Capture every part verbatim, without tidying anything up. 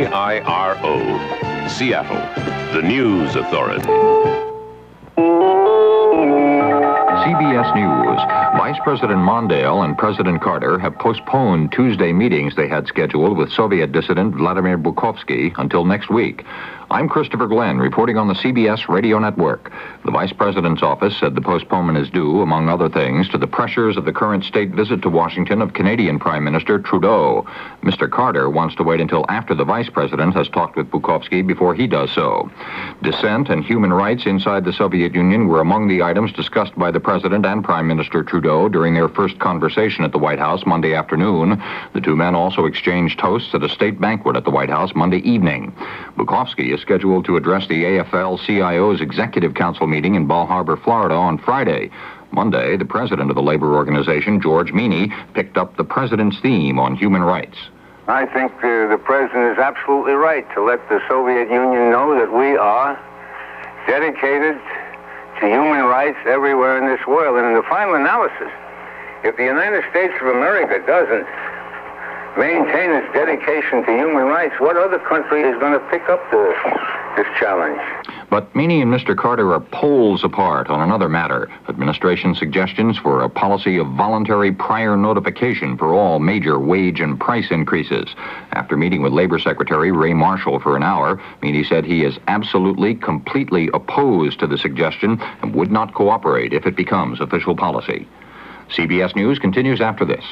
C I R O, Seattle, the News Authority. C B S News. Vice President Mondale and President Carter have postponed Tuesday meetings they had scheduled with Soviet dissident Vladimir Bukovsky until next week. I'm Christopher Glenn, reporting on the C B S Radio Network. The Vice President's office said the postponement is due, among other things, to the pressures of the current state visit to Washington of Canadian Prime Minister Trudeau. Mister Carter wants to wait until after the Vice President has talked with Bukovsky before he does so. Dissent and human rights inside the Soviet Union were among the items discussed by the President and Prime Minister Trudeau during their first conversation at the White House Monday afternoon. The two men also exchanged toasts at a state banquet at the White House Monday evening. Bukovsky is scheduled to address the A F L C I O's Executive Council meeting in Bal Harbour, Florida on Friday. Monday, the president of the labor organization, George Meany, picked up the president's theme on human rights. I think uh, the president is absolutely right to let the Soviet Union know that we are dedicated to human rights everywhere in this world. And in the final analysis, if the United States of America doesn't maintain its dedication to human rights, what other country is going to pick up the, this challenge? But Meany and Mister Carter are poles apart on another matter: administration suggestions for a policy of voluntary prior notification for all major wage and price increases. After meeting with Labor Secretary Ray Marshall for an hour, Meany said he is absolutely, completely opposed to the suggestion and would not cooperate if it becomes official policy. C B S News continues after this.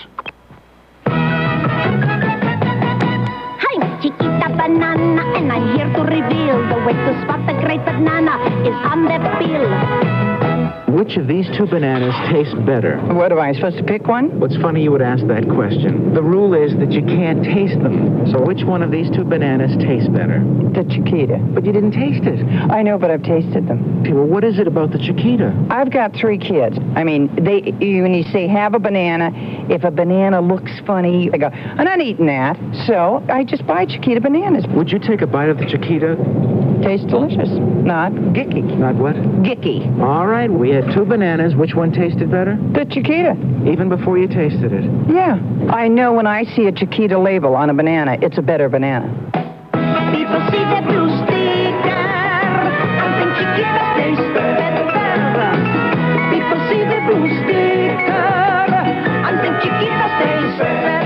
Banana, and I'm here to reveal the way to spot the great banana is on the peel. Which of these two bananas tastes better? What, am I supposed to pick one? What's funny you would ask that question. The rule is that you can't taste them. So which one of these two bananas tastes better? The Chiquita. But you didn't taste it. I know, but I've tasted them. Okay, well, what is it about the Chiquita? I've got three kids. I mean, they when you say have a banana, if a banana looks funny, they go, I'm not eating that. So I just buy Chiquita bananas. Would you take a bite of the Chiquita? Tastes delicious. Not gicky. Not what? Gicky. All right, we had two bananas. Which one tasted better? The Chiquita. Even before you tasted it? Yeah. I know when I see a Chiquita label on a banana, it's a better banana. People see the blue sticker and think Chiquita tastes better. People see the blue sticker and think Chiquita tastes better.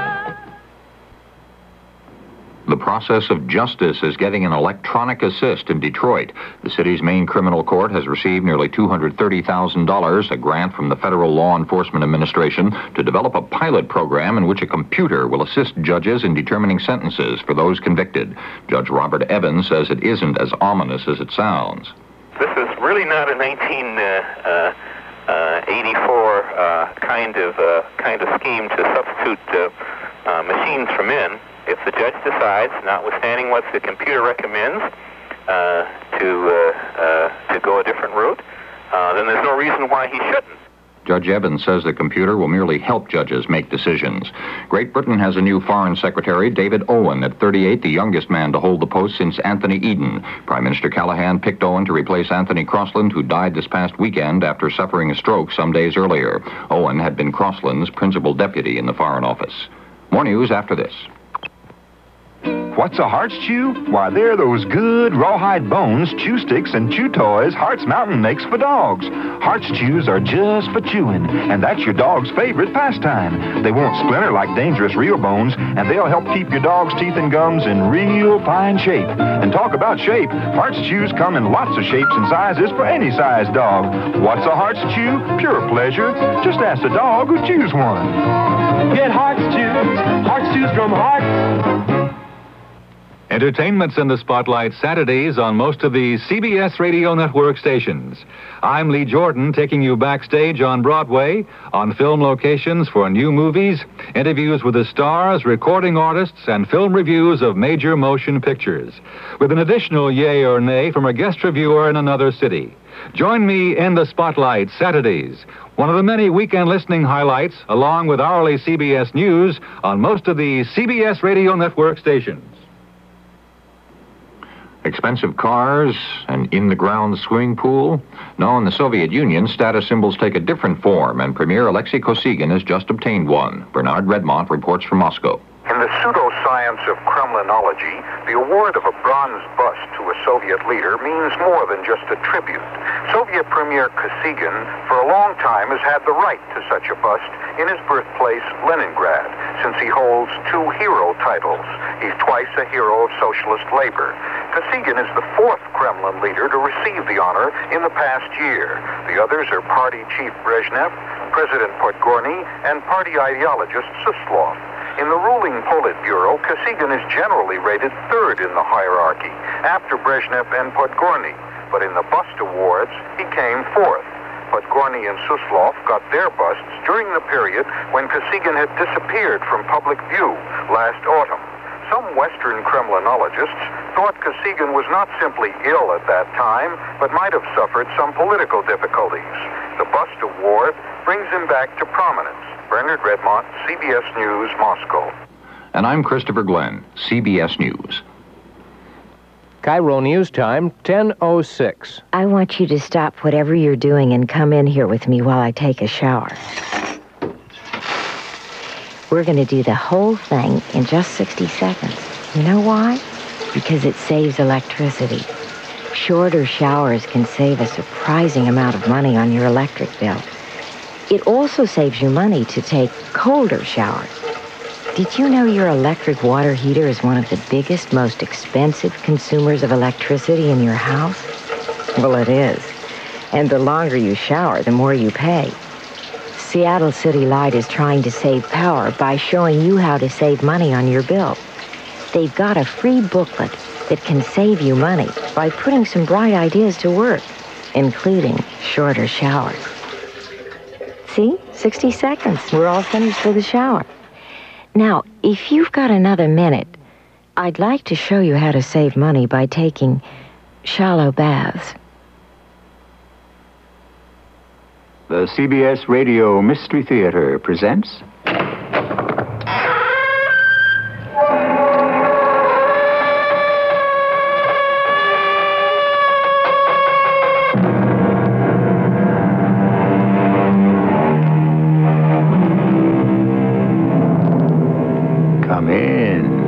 The process of justice is getting an electronic assist in Detroit. The city's main criminal court has received nearly two hundred thirty thousand dollars, a grant from the Federal Law Enforcement Administration, to develop a pilot program in which a computer will assist judges in determining sentences for those convicted. Judge Robert Evans says it isn't as ominous as it sounds. This is really not a nineteen eighty-four uh, kind of uh, kind of scheme to substitute uh, uh, machines for men. If the judge decides, notwithstanding what the computer recommends, uh, to uh, uh, to go a different route, uh, then there's no reason why he shouldn't. Judge Evans says the computer will merely help judges make decisions. Great Britain has a new Foreign Secretary, David Owen, at thirty-eight, the youngest man to hold the post since Anthony Eden. Prime Minister Callaghan picked Owen to replace Anthony Crossland, who died this past weekend after suffering a stroke some days earlier. Owen had been Crossland's principal deputy in the Foreign Office. More news after this. What's a Hearts Chew? Why, they're those good rawhide bones, chew sticks, and chew toys Hearts Mountain makes for dogs. Hearts Chews are just for chewing, and that's your dog's favorite pastime. They won't splinter like dangerous real bones, and they'll help keep your dog's teeth and gums in real fine shape. And talk about shape, Hearts Chews come in lots of shapes and sizes for any size dog. What's a Hearts Chew? Pure pleasure. Just ask the dog who chews one. Get Hearts Chews. Hearts Chews from Hearts. Entertainment's in the spotlight Saturdays on most of the C B S Radio Network stations. I'm Lee Jordan, taking you backstage on Broadway, on film locations for new movies, interviews with the stars, recording artists, and film reviews of major motion pictures, with an additional yay or nay from a guest reviewer in another city. Join me in the spotlight Saturdays, one of the many weekend listening highlights, along with hourly C B S News on most of the C B S Radio Network stations. Expensive cars, an in-the-ground swimming pool? No, in the Soviet Union, status symbols take a different form, and Premier Alexei Kosygin has just obtained one. Bernard Redmont reports from Moscow. In the pseudoscience of Kremlinology, the award of a bronze bust to a Soviet leader means more than just a tribute. Soviet Premier Kosygin, for a long time, has had the right to such a bust in his birthplace, Leningrad, since he holds two hero titles. He's twice a hero of socialist labor. Kosygin is the fourth Kremlin leader to receive the honor in the past year. The others are party chief Brezhnev, President Podgorny, and party ideologist Suslov. In the ruling Politburo, Kosygin is generally rated third in the hierarchy, after Brezhnev and Podgorny. But in the bust awards, he came fourth. Podgorny and Suslov got their busts during the period when Kosygin had disappeared from public view last autumn. Some Western Kremlinologists thought Kosygin was not simply ill at that time, but might have suffered some political difficulties. The bust award brings him back to prominence. Bernard Redmont, C B S News, Moscow. And I'm Christopher Glenn, C B S News. Cairo News Time, ten oh six. I want you to stop whatever you're doing and come in here with me while I take a shower. We're going to do the whole thing in just sixty seconds. You know why? Because it saves electricity. Shorter showers can save a surprising amount of money on your electric bill. It also saves you money to take colder showers. Did you know your electric water heater is one of the biggest, most expensive consumers of electricity in your house? Well, it is. And the longer you shower, the more you pay. Seattle City Light is trying to save power by showing you how to save money on your bill. They've got a free booklet that can save you money by putting some bright ideas to work, including shorter showers. See? sixty seconds. We're all finished with the shower. Now, if you've got another minute, I'd like to show you how to save money by taking shallow baths. The C B S Radio Mystery Theater presents... Come in.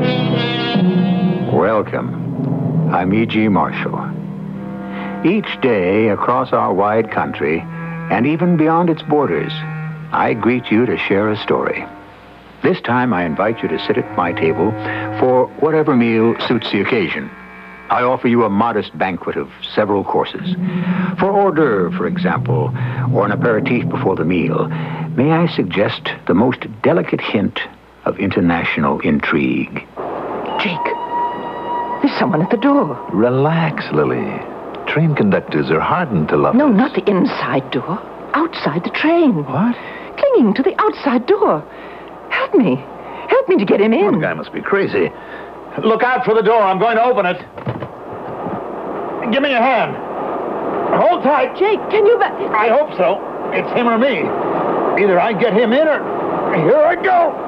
Welcome. I'm E G. Marshall. Each day across our wide country, and even beyond its borders, I greet you to share a story. This time I invite you to sit at my table for whatever meal suits the occasion. I offer you a modest banquet of several courses. For hors d'oeuvre, for example, or an aperitif before the meal, may I suggest the most delicate hint of international intrigue. Jake, there's someone at the door. Relax, Lily. Train conductors are hardened to love. No, not the inside door. Outside the train. What? Clinging to the outside door. Help me. Help me to get him in. Oh, the guy must be crazy. Look out for the door. I'm going to open it. Give me a hand. Hold tight. Jake, can you... Ba- I hope so. It's him or me. Either I get him in or... Here I go.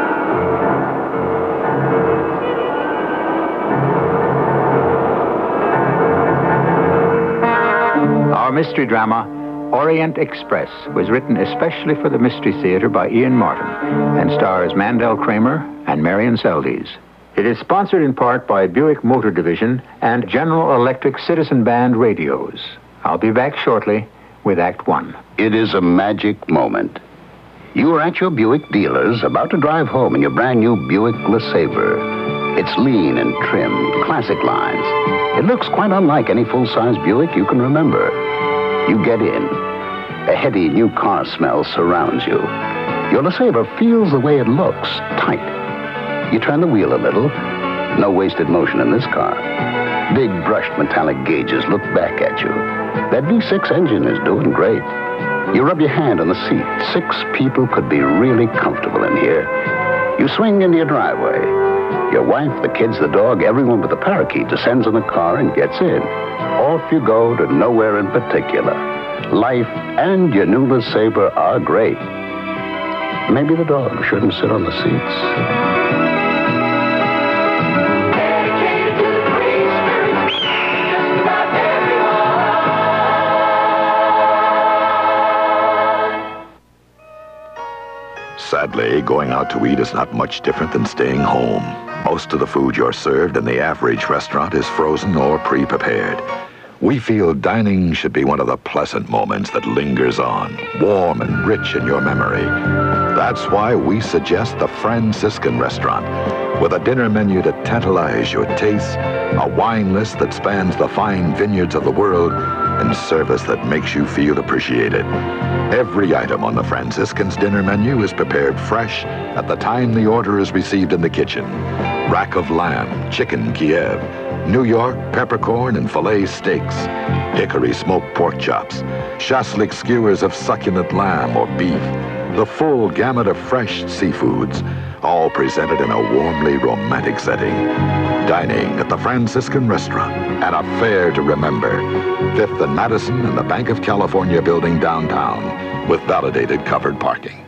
Our mystery drama, Orient Express, was written especially for the Mystery Theater by Ian Martin and stars Mandel Kramer and Marion Seldes. It is sponsored in part by Buick Motor Division and General Electric Citizen Band radios. I'll be back shortly with Act One. It is a magic moment. You are at your Buick dealers, about to drive home in your brand new Buick LeSabre. It's lean and trim, classic lines. It looks quite unlike any full-size Buick you can remember. You get in. A heady new car smell surrounds you. Your LeSabre feels the way it looks, tight. You turn the wheel a little. No wasted motion in this car. Big brushed metallic gauges look back at you. That V six engine is doing great. You rub your hand on the seat. Six people could be really comfortable in here. You swing into your driveway. Your wife, the kids, the dog, everyone but the parakeet descends in the car and gets in. Off you go to nowhere in particular. Life and your new LeSabre are great. Maybe the dog shouldn't sit on the seats. Sadly, going out to eat is not much different than staying home. Most of the food you're served in the average restaurant is frozen or pre-prepared. We feel dining should be one of the pleasant moments that lingers on, warm and rich in your memory. That's why we suggest the Franciscan Restaurant, with a dinner menu to tantalize your taste, a wine list that spans the fine vineyards of the world, and service that makes you feel appreciated. Every item on the Franciscan's dinner menu is prepared fresh at the time the order is received in the kitchen. Rack of lamb, chicken Kiev, New York peppercorn and filet steaks, hickory smoked pork chops, shashlik skewers of succulent lamb or beef, the full gamut of fresh seafoods, all presented in a warmly romantic setting. Dining at the Franciscan Restaurant, at a fair to remember. Fifth and Madison in the Bank of California building downtown, with validated covered parking.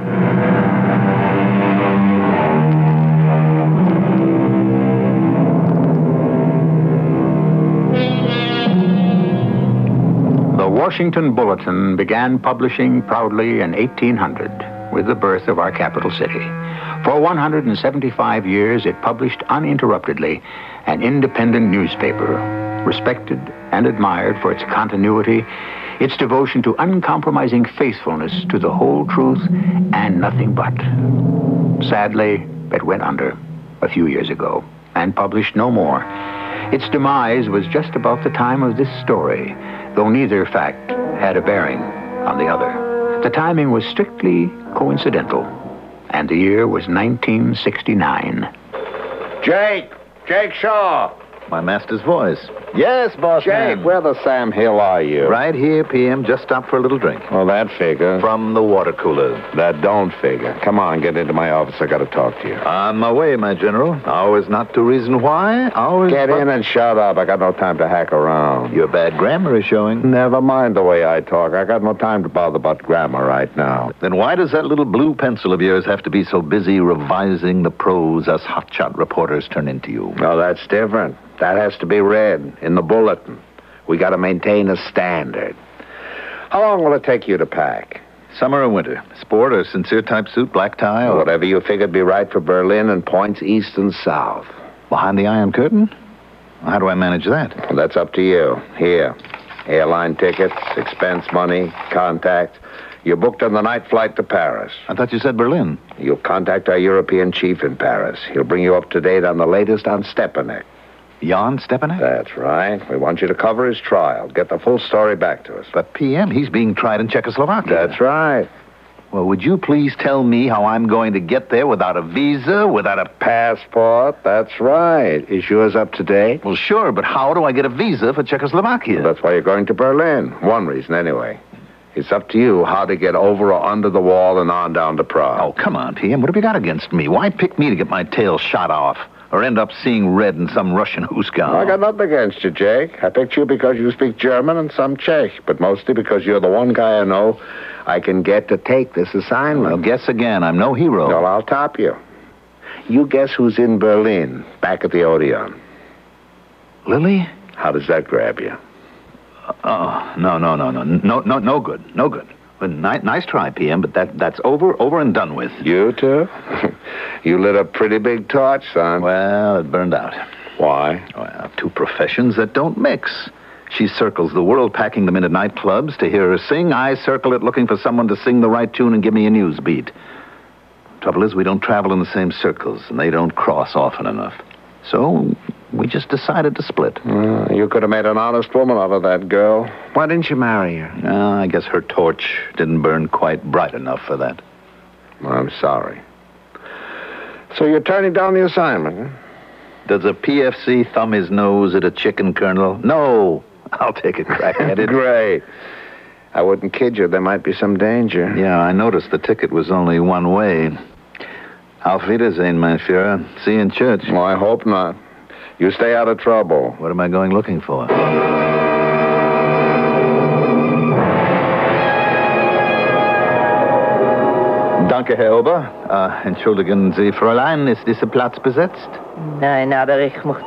The Washington Bulletin began publishing proudly in eighteen hundred with the birth of our capital city. For one hundred seventy-five years, it published uninterruptedly an independent newspaper, respected and admired for its continuity, its devotion to uncompromising faithfulness to the whole truth and nothing but. Sadly, it went under a few years ago and published no more. Its demise was just about the time of this story, though neither fact had a bearing on the other. The timing was strictly coincidental, and the year was nineteen sixty-nine. Jake! Jake Shaw! My master's voice. Yes, boss Jake, man. Where the Sam Hill are you? Right here, P M. Just stopped for a little drink. Well, that figure. From the water cooler. That don't figure. Come on, get into my office. I got to talk to you. On my way, my general. Always not to reason why. Always. Get in and shut up. I got no time to hack around. Your bad grammar is showing. Never mind the way I talk. I got no time to bother about grammar right now. Then why does that little blue pencil of yours have to be so busy revising the prose us hotshot reporters turn into you? No, that's different. That has to be read in the bulletin. We got to maintain a standard. How long will it take you to pack? Summer or winter? Sport or sincere type suit, black tie, or... Whatever you figured be right for Berlin and points east and south. Behind the Iron Curtain? How do I manage that? Well, that's up to you. Here. Airline tickets, expense money, contact. You're booked on the night flight to Paris. I thought you said Berlin. You'll contact our European chief in Paris. He'll bring you up to date on the latest on Stepanek. Jan Stepanek? That's right. We want you to cover his trial. Get the full story back to us. But, P M, he's being tried in Czechoslovakia. That's right. Well, would you please tell me how I'm going to get there without a visa, without a... Passport? That's right. Is yours up to date? Well, sure, but how do I get a visa for Czechoslovakia? Well, that's why you're going to Berlin. One reason, anyway. It's up to you how to get over or under the wall and on down to Prague. Oh, come on, P M. What have you got against me? Why pick me to get my tail shot off? Or end up seeing red in some Russian hoosegown? I got nothing against you, Jake. I picked you because you speak German and some Czech, but mostly because you're the one guy I know I can get to take this assignment. Well, guess again. I'm no hero. Well, I'll top you. You guess who's in Berlin, back at the Odeon? Lily? How does that grab you? Oh, no, no, no, no. No, no, no good. No good. Well, ni- nice try, P M, but that that's over, over and done with. You too? You lit a pretty big torch, son. Well, it burned out. Why? Well, two professions that don't mix. She circles the world, packing them into nightclubs to hear her sing. I circle it looking for someone to sing the right tune and give me a news beat. Trouble is, we don't travel in the same circles, and they don't cross often enough. So we just decided to split. Uh, you could have made an honest woman out of that girl. Why didn't you marry her? No, I guess her torch didn't burn quite bright enough for that. Well, I'm sorry. So you're turning down the assignment, huh? Does a P F C thumb his nose at a chicken kernel? No. I'll take a crack at it. Great. I wouldn't kid you. There might be some danger. Yeah, I noticed the ticket was only one way. Auf Wiedersehen, mein Führer. See you in church. Well, I hope not. You stay out of trouble. What am I going looking for? Danke, Herr Ober. Uh, entschuldigen Sie, Fräulein, ist dieser Platz besetzt? Nein, aber ich muss...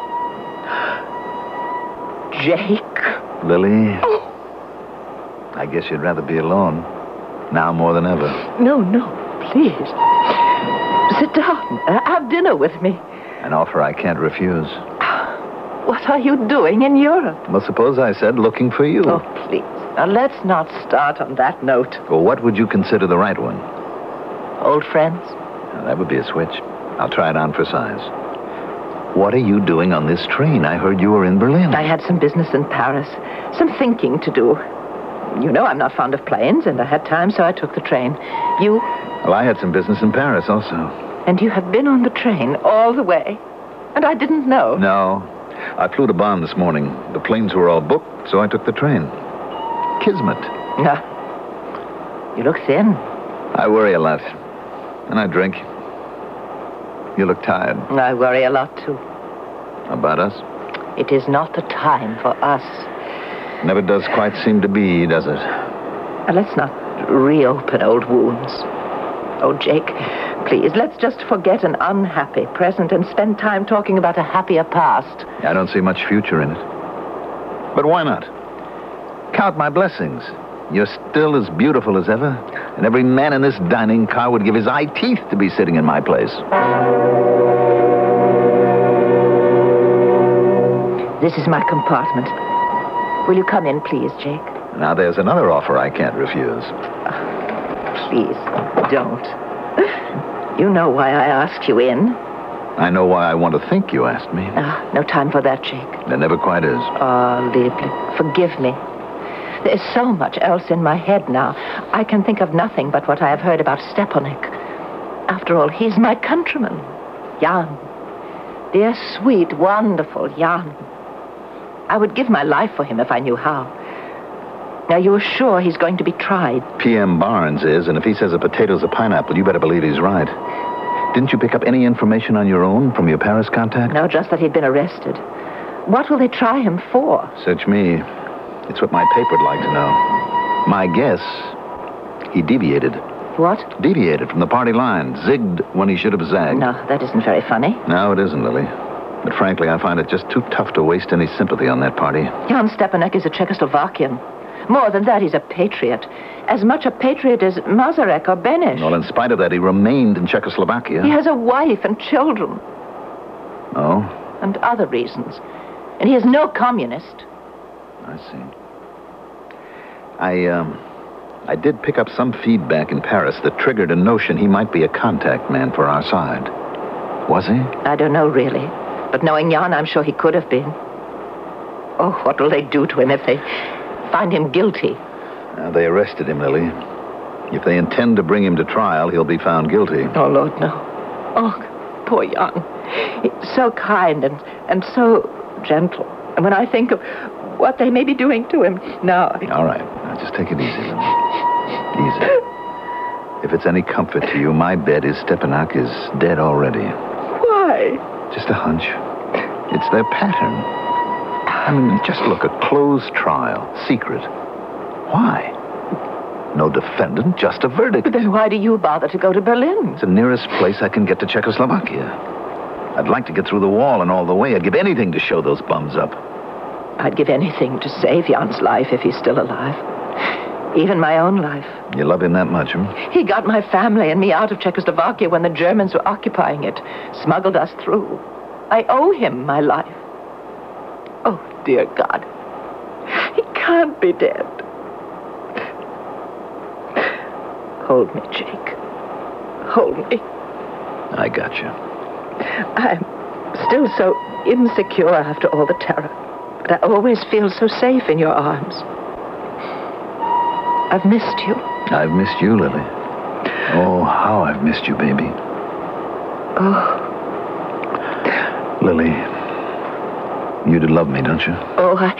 Jake? Lily? I guess you'd rather be alone. Now more than ever. No, no. please. Sit down. Uh, have dinner with me. An offer I can't refuse. What are you doing in Europe? Well, suppose I said looking for you. Oh, please. Now, let's not start on that note. Well, what would you consider the right one? Old friends? Now, that would be a switch. I'll try it on for size. What are you doing on this train? I heard you were in Berlin. I had some business in Paris. Some thinking to do. You know I'm not fond of planes, and I had time, so I took the train. You? Well, I had some business in Paris also. And you have been on the train all the way? And I didn't know? No. I flew to Bonn this morning. The planes were all booked, so I took the train. Kismet. No. You look thin. I worry a lot. And I drink. You look tired. I worry a lot, too. About us? It is not the time for us. Never does quite seem to be, does it? Now, let's not reopen old wounds. Oh, Jake, please, let's just forget an unhappy present and spend time talking about a happier past. I don't see much future in it. But why not? Count my blessings. You're still as beautiful as ever, and every man in this dining car would give his eye teeth to be sitting in my place. This is my compartment. Will you come in, please, Jake? Now, there's another offer I can't refuse. Please, don't. You know why I asked you in. I know why I want to think you asked me. Ah, no time for that, Jake. There never quite is. Oh, Liebling, forgive me. There's so much else in my head now. I can think of nothing but what I have heard about Stepanek. After all, he's my countryman. Jan. Dear, sweet, wonderful Jan. I would give my life for him if I knew how. Now, you're sure he's going to be tried? P M Barnes is, and if he says a potato's a pineapple, you better believe he's right. Didn't you pick up any information on your own from your Paris contact? No, just that he'd been arrested. What will they try him for? Search me. It's what my paper would like to know. My guess, he deviated. What? Deviated from the party line. Zigged when he should have zagged. No, that isn't very funny. No, it isn't, Lily. But frankly, I find it just too tough to waste any sympathy on that party. Jan Stepanek is a Czechoslovakian. More than that, he's a patriot. As much a patriot as Mazarek or Beneš. Well, in spite of that, he remained in Czechoslovakia. He has a wife and children. Oh? And other reasons. And he is no communist. I see. I, um, I did pick up some feedback in Paris that triggered a notion he might be a contact man for our side. Was he? I don't know, really. But knowing Jan, I'm sure he could have been. Oh, what will they do to him if they find him guilty? Uh, they arrested him, Lily. If they intend to bring him to trial, he'll be found guilty. Oh, Lord, no. Oh, poor Jan. He's so kind and, and so gentle. And when I think of what they may be doing to him now... I... All right. Now, just take it easy, Lily. Easy. If it's any comfort to you, my bet is Stepanek is dead already. Why? Just a hunch. It's their pattern. I mean, just look, a closed trial, secret. Why? No defendant, just a verdict. But then why do you bother to go to Berlin? It's the nearest place I can get to Czechoslovakia. I'd like to get through the wall and all the way. I'd give anything to show those bums up. I'd give anything to save Jan's life if he's still alive. Even my own life. You love him that much, huh? He got my family and me out of Czechoslovakia when the Germans were occupying it. Smuggled us through. I owe him my life. Oh, dear God. He can't be dead. Hold me, Jake. Hold me. I got you. I'm still so insecure after all the terror. But I always feel so safe in your arms. I've missed you. I've missed you, Lily. Oh, how I've missed you, baby. Oh. Lily, you do love me, don't you? Oh, I...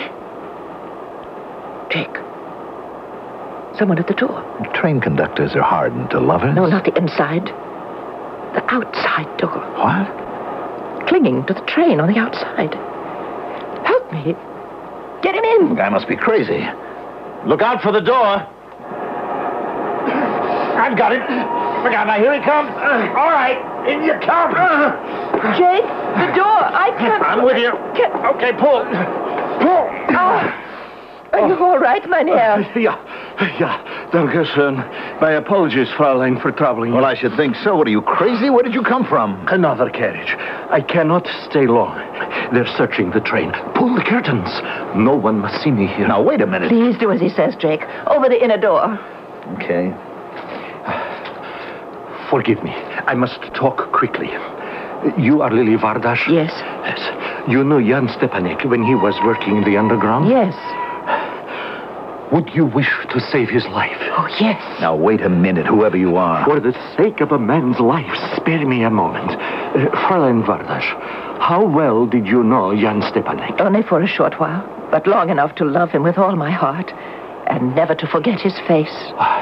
Jake. Someone at the door. Train conductors are hardened to lovers. No, not the inside. The outside door. What? Clinging to the train on the outside. Help me. Get him in. The guy must be crazy. Look out for the door. I've got it. Look out, now here he comes. Uh, all right, in you come. Uh, Jake, the door. I can't... I'm with you. Can't... Okay, pull. Pull. Oh. Are you all right, Mynheer? Uh, yeah, yeah. Dankeschön. My apologies, Fräulein, for troubling you. Well, I should think so. What, are you crazy? Where did you come from? Another carriage. I cannot stay long. They're searching the train. Pull the curtains. No one must see me here. Now, wait a minute. Please do as he says, Jake. Over the inner door. Okay. Forgive me. I must talk quickly. You are Lily Vardash? Yes. Yes. You know Jan Stepanek when he was working in the underground? Yes. Would you wish to save his life? Oh, yes. Now, wait a minute, whoever you are. For the sake of a man's life, spare me a moment. Uh, Fräulein Vardash, how well did you know Jan Stepanek? Only for a short while, but long enough to love him with all my heart and never to forget his face.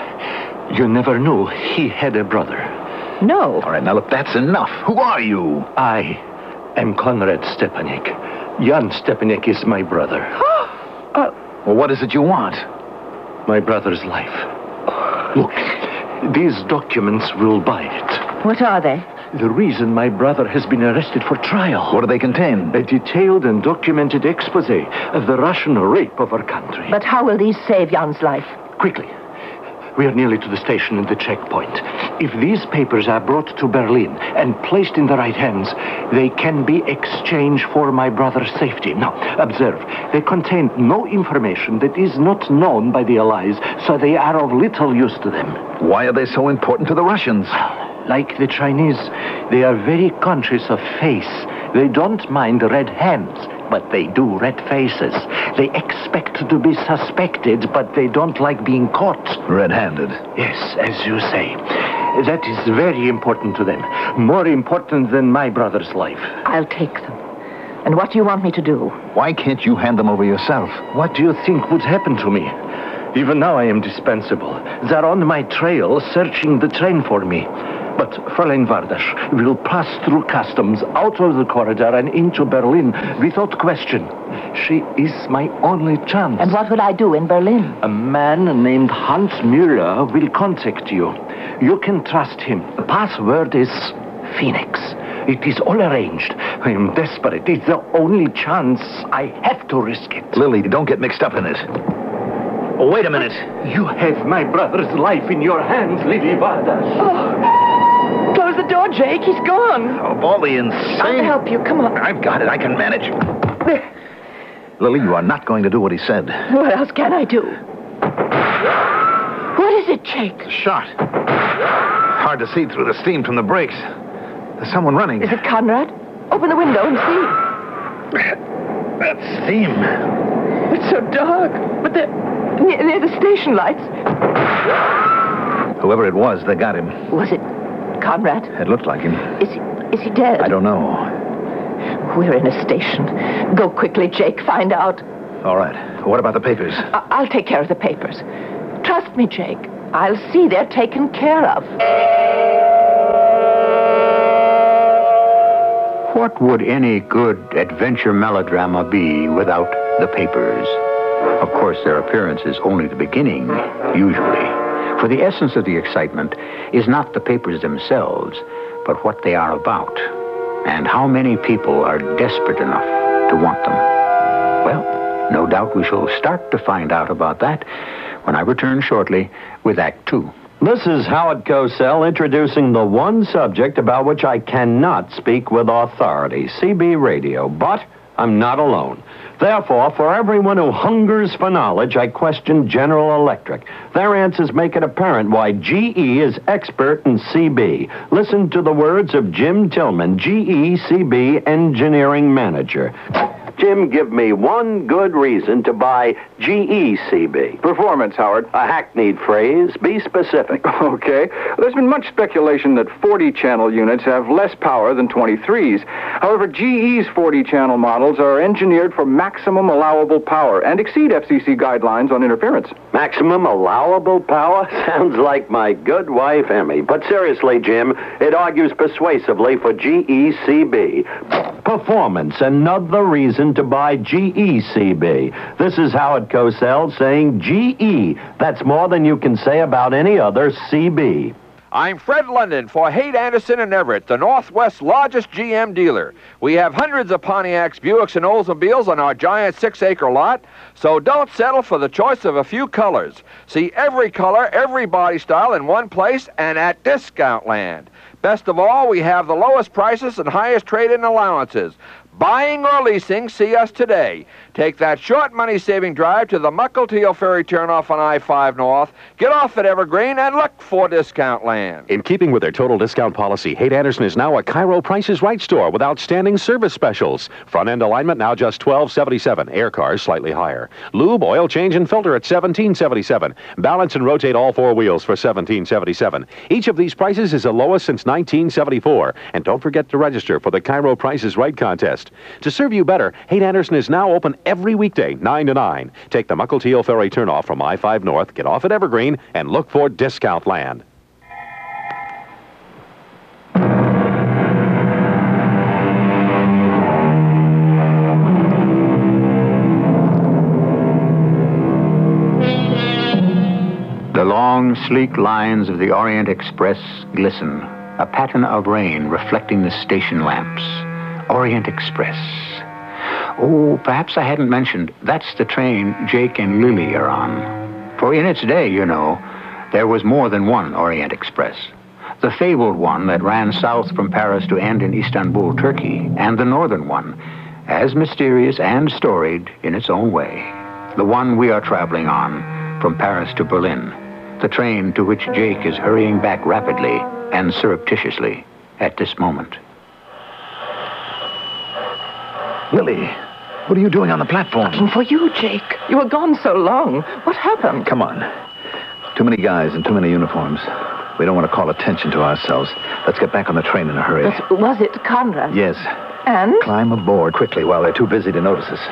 You never knew he had a brother? No. All right, now look, that's enough. Who are you? I am Konrad Stepanek. Jan Stepanek is my brother. Oh. Well, what is it you want? My brother's life. Look, these documents will buy it. What are they? The reason my brother has been arrested for trial. What do they contain? A detailed and documented expose of the Russian rape of our country. But how will these save Jan's life? Quickly. We are nearly to the station and the checkpoint. If these papers are brought to Berlin and placed in the right hands, they can be exchanged for my brother's safety. Now, observe, they contain no information that is not known by the Allies, so they are of little use to them. Why are they so important to the Russians? Like the Chinese, they are very conscious of face. They don't mind red hands, but they do red faces. They expect to be suspected, but they don't like being caught. Red-handed? Yes, as you say. That is very important to them. More important than my brother's life. I'll take them. And what do you want me to do? Why can't you hand them over yourself? What do you think would happen to me? Even now I am dispensable. They're on my trail, searching the train for me. But Fräulein Vardash will pass through customs, out of the corridor, and into Berlin without question. She is my only chance. And what will I do in Berlin? A man named Hans Müller will contact you. You can trust him. The password is Phoenix. It is all arranged. I am desperate. It's the only chance. I have to risk it. Lily, don't get mixed up in it. Oh, wait a minute. You have my brother's life in your hands, Lily Vardash. Oh. Close the door, Jake. He's gone. Of all the insane... I'll help you. Come on. I've got it. I can manage. Lily, you are not going to do what he said. What else can I do? What is it, Jake? A shot. Hard to see through the steam from the brakes. There's someone running. Is it Conrad? Open the window and see. That steam. It's so dark. But they're near, near the station lights. Whoever it was, they got him. Was it Conrad? It looked like him. Is he, is he dead? I don't know. We're in a station. Go quickly, Jake. Find out. All right. What about the papers? I- I'll take care of the papers. Trust me, Jake. I'll see they're taken care of. What would any good adventure melodrama be without the papers? Of course, their appearance is only the beginning, usually. For the essence of the excitement is not the papers themselves, but what they are about, and how many people are desperate enough to want them. Well, no doubt we shall start to find out about that when I return shortly with Act Two. This is Howard Cosell introducing the one subject about which I cannot speak with authority, C B Radio, but I'm not alone. Therefore, for everyone who hungers for knowledge, I question General Electric. Their answers make it apparent why G E is expert in C B. Listen to the words of Jim Tillman, G E C B Engineering Manager. Jim, give me one good reason to buy G E C B. Performance, Howard. A hackneyed phrase. Be specific. Okay. There's been much speculation that forty-channel units have less power than twenty-threes. However, G E's forty-channel models are engineered for maximum allowable power and exceed F C C guidelines on interference. Maximum allowable power? Sounds like my good wife, Emmy. But seriously, Jim, it argues persuasively for G E C B. Performance, another reason to buy G E C B. This is Howard Cosell saying G E. That's more than you can say about any other C B. I'm Fred London for Haight Anderson and Everett, the Northwest's largest G M dealer. We have hundreds of Pontiacs, Buicks, and Oldsmobiles on our giant six-acre lot, so don't settle for the choice of a few colors. See every color, every body style in one place and at Discount Land. Best of all, we have the lowest prices and highest trade-in allowances. Buying or leasing, see us today. Take that short money-saving drive to the Mukilteo Ferry turnoff on I five North, get off at Evergreen, and look for Discount Land. In keeping with their total discount policy, Haight Anderson is now a Cairo Price is Right store with outstanding service specials. Front-end alignment now just twelve seventy-seven. Air cars slightly higher. Lube, oil change, and filter at seventeen seventy-seven. Balance and rotate all four wheels for seventeen seventy-seven. Each of these prices is the lowest since nineteen seventy-four. And don't forget to register for the Cairo Price is Right contest. To serve you better, Haight Anderson is now open every weekday, nine to nine. Take the Mukilteo Ferry turnoff from I five North, get off at Evergreen, and look for Discount Land. The long, sleek lines of the Orient Express glisten, a pattern of rain reflecting the station lamps. Orient Express. Oh, perhaps I hadn't mentioned, that's the train Jake and Lily are on. For in its day, you know, there was more than one Orient Express. The fabled one that ran south from Paris to end in Istanbul, Turkey, and the northern one, as mysterious and storied in its own way. The one we are traveling on from Paris to Berlin. The train to which Jake is hurrying back rapidly and surreptitiously at this moment. Lily, what are you doing on the platform? Looking for you, Jake. You were gone so long. What happened? Come on. Too many guys and too many uniforms. We don't want to call attention to ourselves. Let's get back on the train in a hurry. But was it Conrad? Yes. And? Climb aboard quickly while they're too busy to notice us.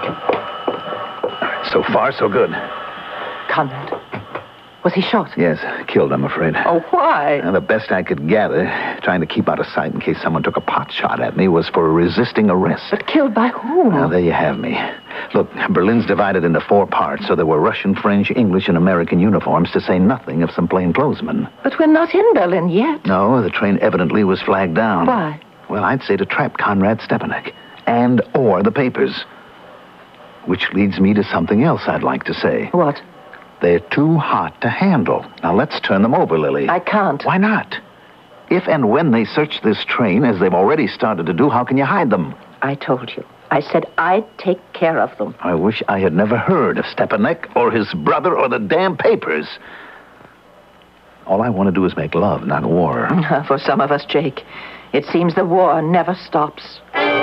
So far, so good. Conrad. Was he shot? Yes, killed, I'm afraid. Oh, why? And the best I could gather, trying to keep out of sight in case someone took a pot shot at me, was for resisting arrest. But killed by whom? Now, there you have me. Look, Berlin's divided into four parts, so there were Russian, French, English, and American uniforms, to say nothing of some plainclothesmen. But we're not in Berlin yet. No, the train evidently was flagged down. Why? Well, I'd say to trap Conrad Stepanek. And or the papers. Which leads me to something else I'd like to say. What? They're too hot to handle. Now, let's turn them over, Lily. I can't. Why not? If and when they search this train, as they've already started to do, how can you hide them? I told you. I said I'd take care of them. I wish I had never heard of Stepanek or his brother or the damn papers. All I want to do is make love, not war. For some of us, Jake, it seems the war never stops.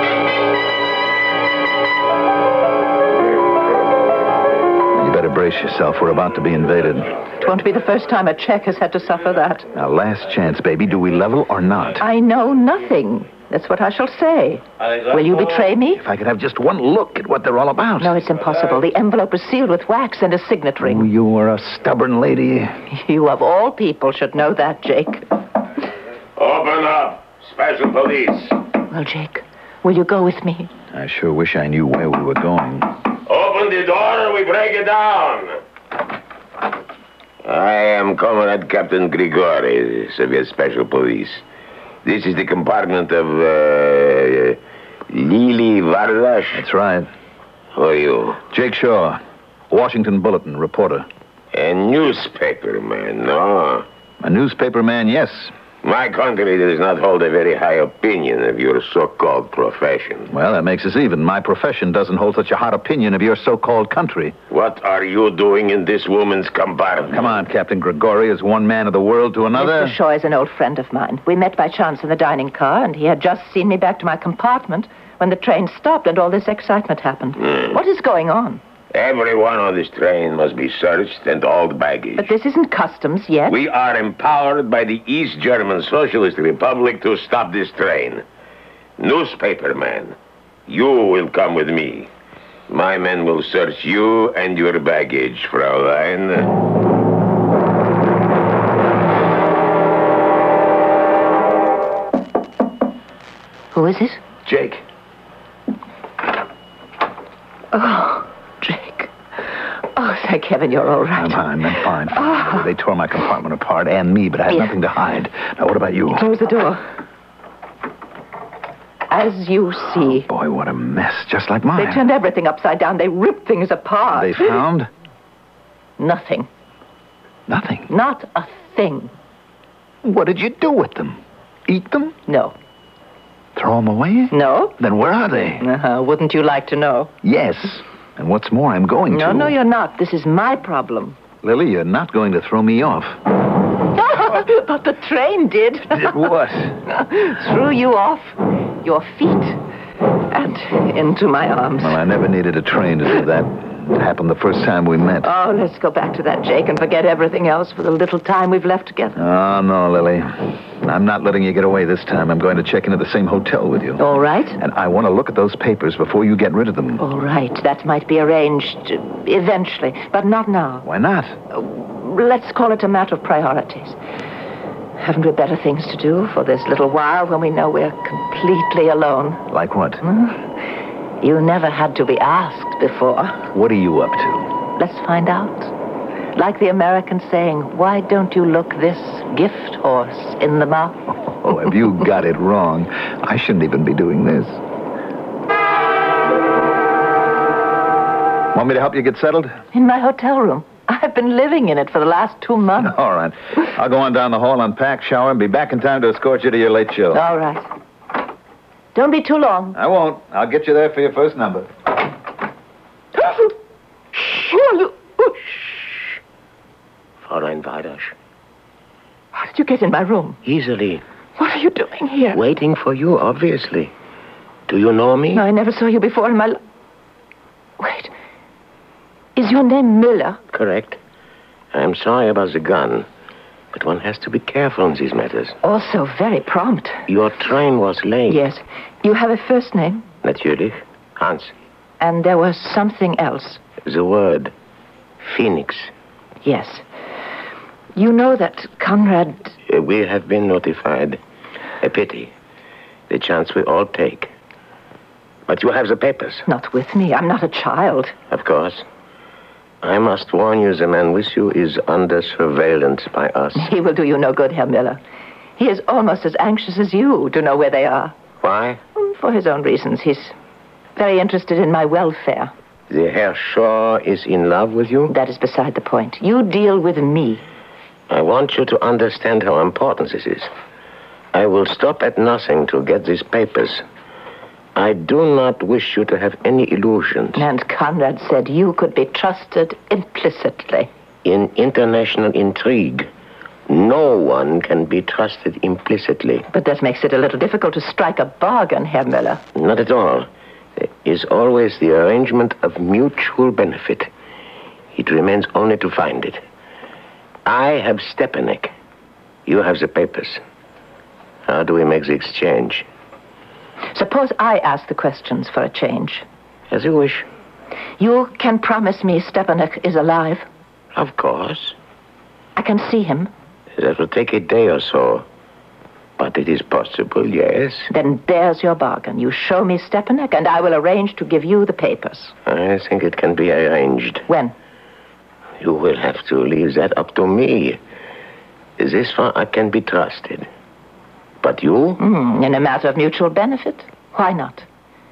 Better brace yourself. We're about to be invaded. It won't be the first time a Czech has had to suffer that. Now, last chance, baby. Do we level or not? I know nothing. That's what I shall say. Will you betray me? If I could have just one look at what they're all about. No, it's impossible. The envelope is sealed with wax and a signet ring. Oh, you are a stubborn lady. You, of all people, should know that, Jake. Open up. Special police. Well, Jake, will you go with me? I sure wish I knew where we were going. Open the door or we break it down. I am Comrade Captain Grigori, Soviet Special Police. This is the compartment of, uh, Lily Vardash. That's right. Who are you? Jake Shaw, Washington Bulletin, reporter. A newspaper man, no? A newspaper man, yes. My country does not hold a very high opinion of your so-called profession. Well, that makes us even. My profession doesn't hold such a hot opinion of your so-called country. What are you doing in this woman's compartment? Come on, Captain Grigori, as one man of the world to another. Mister Shaw is an old friend of mine. We met by chance in the dining car, and he had just seen me back to my compartment when the train stopped and all this excitement happened. Hmm. What is going on? Everyone on this train must be searched and all the baggage. But this isn't customs yet. We are empowered by the East German Socialist Republic to stop this train. Newspaper man, you will come with me. My men will search you and your baggage, Fraulein. Who is it? Jake. Oh, Jake. Oh, thank heaven you're all right. I'm, I'm fine. fine. Oh. They tore my compartment apart and me, but I had Yeah. nothing to hide. Now, what about you? Close the door. As you see. Boy, what a mess. Just like mine. They turned everything upside down. They ripped things apart. They found? Nothing. Nothing? Not a thing. What did you do with them? Eat them? No. Throw them away? No. Then where are they? Uh-huh. Wouldn't you like to know? Yes. And what's more, I'm going No, to. no, you're not. This is my problem. Lily, you're not going to throw me off. But the train did. Did what? Threw you off your feet and into my arms. Well, I never needed a train to do that. It happened the first time we met. Oh, let's go back to that, Jake, and forget everything else for the little time we've left together. Oh, no, Lily. I'm not letting you get away this time. I'm going to check into the same hotel with you. All right. And I want to look at those papers before you get rid of them. All right. That might be arranged uh, eventually, but not now. Why not? Uh, let's call it a matter of priorities. Haven't we better things to do for this little while when we know we're completely alone? Like what? Hmm? You never had to be asked before. What are you up to? Let's find out. Like the American saying, why don't you look this gift horse in the mouth? Oh, have you got it wrong? I shouldn't even be doing this. Want me to help you get settled? In my hotel room. I've been living in it for the last two months. All right. I'll go on down the hall, unpack, shower, and be back in time to escort you to your late show. All right. Don't be too long. I won't. I'll get you there for your first number. Fräulein Weidasch. How did you get in my room? Easily. What are you doing here? Waiting for you, obviously. Do you know me? No, I never saw you before in my life. Wait. Is your name Miller? Correct. I'm sorry about the gun, but one has to be careful in these matters. Also very prompt. Your train was late. Yes. You have a first name? Natürlich. Hans. And there was something else. The word. Phoenix. Yes. You know that Conrad... Uh, we have been notified. A pity. The chance we all take. But you have the papers. Not with me. I'm not a child. Of course. I must warn you, the man with you is under surveillance by us. He will do you no good, Herr Miller. He is almost as anxious as you to know where they are. Why? For his own reasons. He's very interested in my welfare. The Herr Shaw is in love with you? That is beside the point. You deal with me. I want you to understand how important this is. I will stop at nothing to get these papers. I do not wish you to have any illusions. And Conrad said you could be trusted implicitly. In international intrigue, no one can be trusted implicitly. But that makes it a little difficult to strike a bargain, Herr Miller. Not at all. There is always the arrangement of mutual benefit. It remains only to find it. I have Stepanek. You have the papers. How do we make the exchange? Suppose I ask the questions for a change. As you wish. You can promise me Stepanek is alive? Of course. I can see him? That will take a day or so. But it is possible, yes. Then there's your bargain. You show me Stepanek, and I will arrange to give you the papers. I think it can be arranged. When? You will have to leave that up to me. This far I can be trusted. But you? Mm, in a matter of mutual benefit? Why not?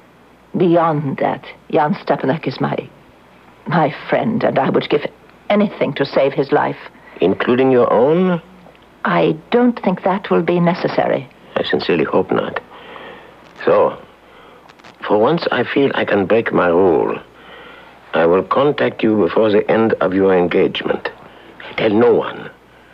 Beyond that, Jan Stepanek is my... my friend, and I would give anything to save his life. Including your own? I don't think that will be necessary. I sincerely hope not. So, for once I feel I can break my rule. I will contact you before the end of your engagement. Tell no one.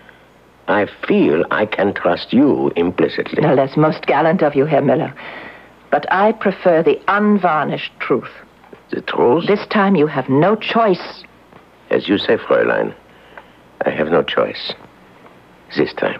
I feel I can trust you implicitly. Now, that's most gallant of you, Herr Miller. But I prefer the unvarnished truth. The truth? This time you have no choice. As you say, Fräulein, I have no choice. This time.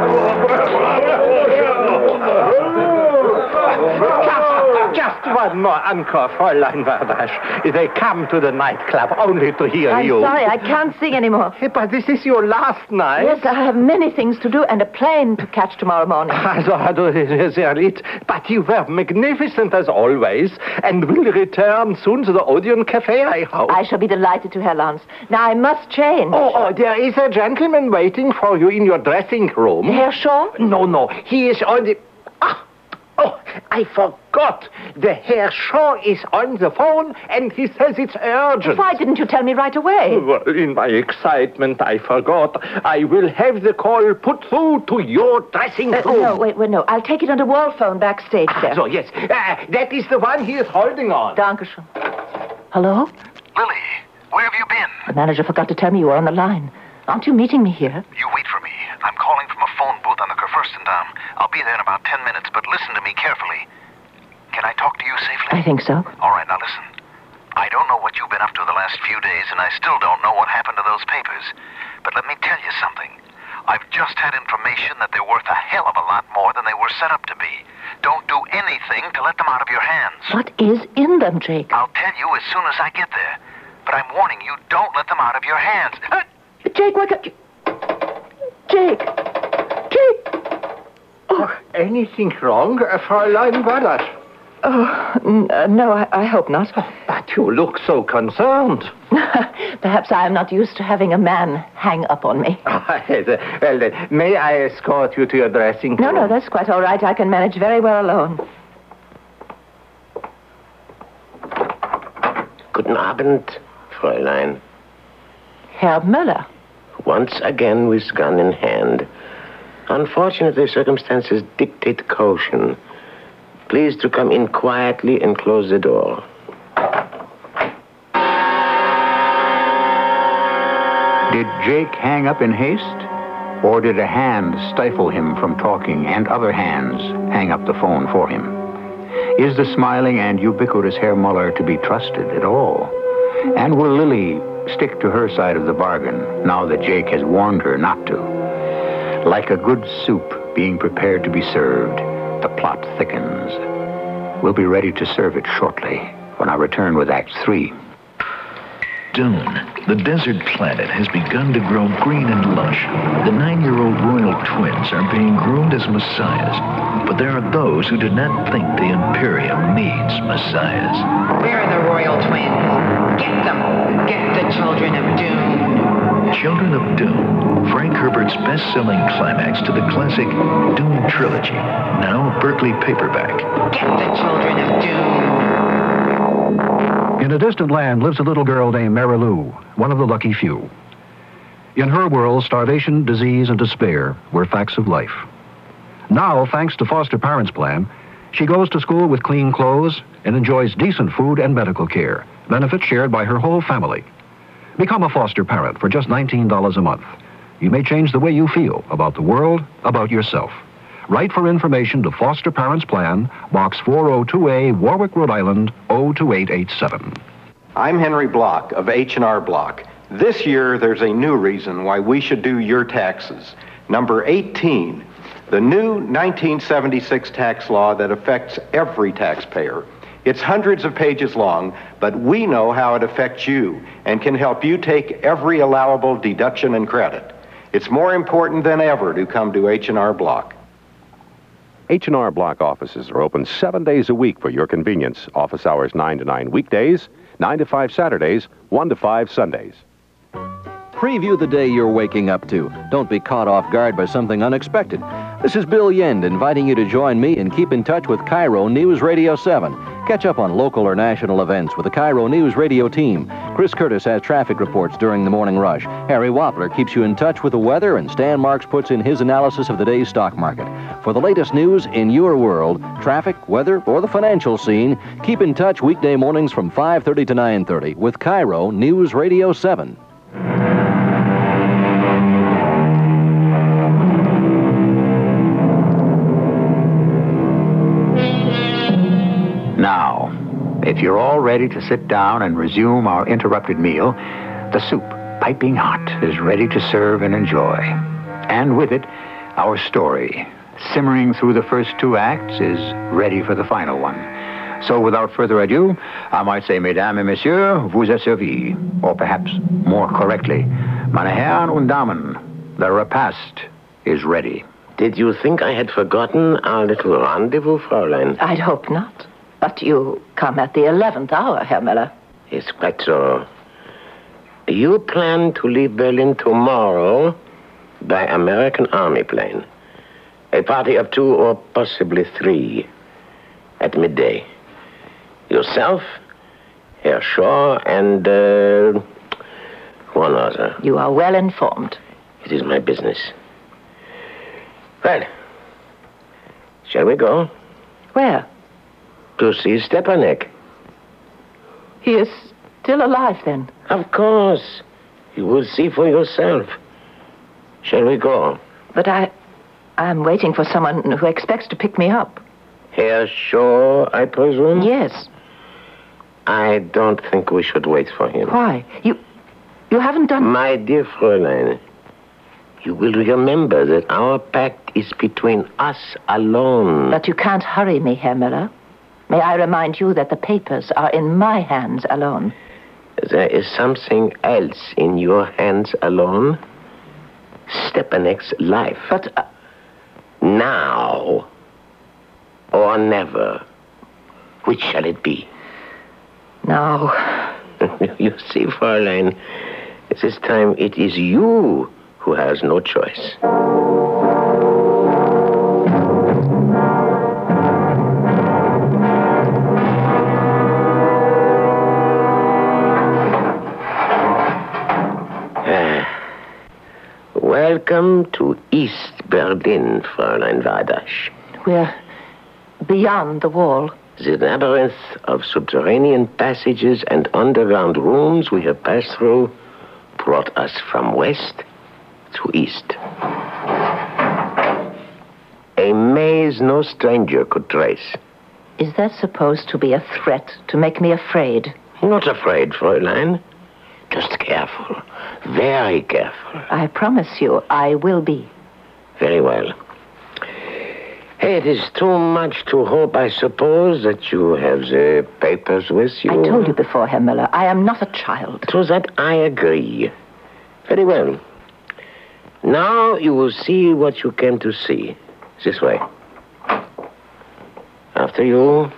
Just one more Uncle, Fräulein Werdasch. They come to the nightclub only to hear I'm you. sorry, I can't sing anymore. But this is your last night. Yes, I have many things to do and a plane to catch tomorrow morning. Also, sehr lieb. But you were magnificent as always, and will return soon to the Odeon Cafe, I hope. I shall be delighted to, Herr Lance. Now, I must change. Oh, oh, there is a gentleman waiting for you in your dressing room. Herr Shaw? No, no, he is on the... Ah, oh, I forgot. The Herr Shaw is on the phone, and he says it's urgent. Why didn't you tell me right away? Well, in my excitement, I forgot. I will have the call put through to your dressing Uh, room. no, wait, wait, no. I'll take it on the wall phone backstage there. Ah, so, yes. Uh, that is the one he is holding on. Dankeschön. Hello? Lily, where have you been? The manager forgot to tell me you were on the line. Aren't you meeting me here? You wait for me. I'm calling from a phone booth on the Kurfürstendamm. I'll be there in about ten minutes, but listen to me carefully. Can I talk to you safely? I think so. All right, now listen. I don't know what you've been up to the last few days, and I still don't know what happened to those papers. But let me tell you something. I've just had information that they're worth a hell of a lot more than they were set up to be. Don't do anything to let them out of your hands. What is in them, Jake? I'll tell you as soon as I get there. But I'm warning you, don't let them out of your hands. Uh, Jake, what... Got... Jake! Jake! Oh, anything wrong, uh, Fräulein Werdasch? Oh, n- uh, no, I, I hope not. But you look so concerned. Perhaps I am not used to having a man hang up on me. Ah, yes, uh, well, then, may I escort you to your dressing room? No, no, that's quite all right. I can manage very well alone. Guten Abend, Fräulein. Herr Müller. Once again with gun in hand. Unfortunately, circumstances dictate caution. Please to come in quietly and close the door. Did Jake hang up in haste? Or did a hand stifle him from talking and other hands hang up the phone for him? Is the smiling and ubiquitous Herr Muller to be trusted at all? And will Lily stick to her side of the bargain now that Jake has warned her not to? Like a good soup being prepared to be served, the plot thickens. We'll be ready to serve it shortly when I return with Act Three. Dune, the desert planet, has begun to grow green and lush. The nine-year-old royal twins are being groomed as messiahs. But there are those who do not think the Imperium needs messiahs. Where are the royal twins? Get them! Get the children of Dune. Children of Dune, Frank Herbert's best-selling climax to the classic Dune trilogy. Now Berkeley paperback. Get the children of Dune. In a distant land lives a little girl named Marilou, one of the lucky few. In her world, starvation, disease, and despair were facts of life. Now, thanks to Foster Parents Plan, she goes to school with clean clothes and enjoys decent food and medical care, benefits shared by her whole family. Become a foster parent for just nineteen dollars a month. You may change the way you feel about the world, about yourself. Write for information to Foster Parents Plan, Box four oh two A, Warwick, Rhode Island, oh two eight eight seven. I'm Henry Block of H and R Block. This year, there's a new reason why we should do your taxes. Number eighteen, the new nineteen seventy-six tax law that affects every taxpayer. It's hundreds of pages long, but we know how it affects you and can help you take every allowable deduction and credit. It's more important than ever to come to H and R Block. H and R Block offices are open seven days a week for your convenience. Office hours nine to nine weekdays, nine to five Saturdays, one to five Sundays. Preview the day you're waking up to. Don't be caught off guard by something unexpected. This is Bill Yend inviting you to join me and keep in touch with Cairo News Radio seven. Catch up on local or national events with the Cairo News Radio team. Chris Curtis has traffic reports during the morning rush. Harry Wappler keeps you in touch with the weather, and Stan Marks puts in his analysis of the day's stock market. For the latest news in your world, traffic, weather, or the financial scene, keep in touch weekday mornings from five thirty to nine thirty with Cairo News Radio seven. Now, if you're all ready to sit down and resume our interrupted meal, the soup, piping hot, is ready to serve and enjoy. And with it, our story, simmering through the first two acts, is ready for the final one. So without further ado, I might say, Mesdames et Messieurs, vous êtes servis. Or perhaps more correctly, Meine Herren und Damen, the repast is ready. Did you think I had forgotten our little rendezvous, Fräulein? I'd hope not. But you come at the eleventh hour, Herr Miller. It's quite so. You plan to leave Berlin tomorrow by American Army plane. A party of two or possibly three at midday. Yourself, Herr Shaw, and uh, one other. You are well informed. It is my business. Well, shall we go? Where? To see Stepanek. He is still alive, then? Of course. You will see for yourself. Shall we go? But I... I'm waiting for someone who expects to pick me up. Herr Shaw, I presume? Yes. I don't think we should wait for him. Why? You... You haven't done... My dear Fräulein, you will remember that our pact is between us alone. But you can't hurry me, Herr Miller. May I remind you that the papers are in my hands alone. There is something else in your hands alone. Stepanek's life. But... Uh... Now or never. Which shall it be? Now. You see, Fräulein, this time it is you who has no choice. Welcome to East Berlin, Fräulein Wardasch. We're beyond the wall. The labyrinth of subterranean passages and underground rooms we have passed through brought us from west to east. A maze no stranger could trace. Is that supposed to be a threat to make me afraid? Not afraid, Fräulein. Just careful. Very careful. I promise you, I will be. Very well. Hey, it is too much to hope, I suppose, that you have the papers with you. I told you before, Herr Miller, I am not a child. To that I agree. Very well. Now you will see what you came to see. This way. After you.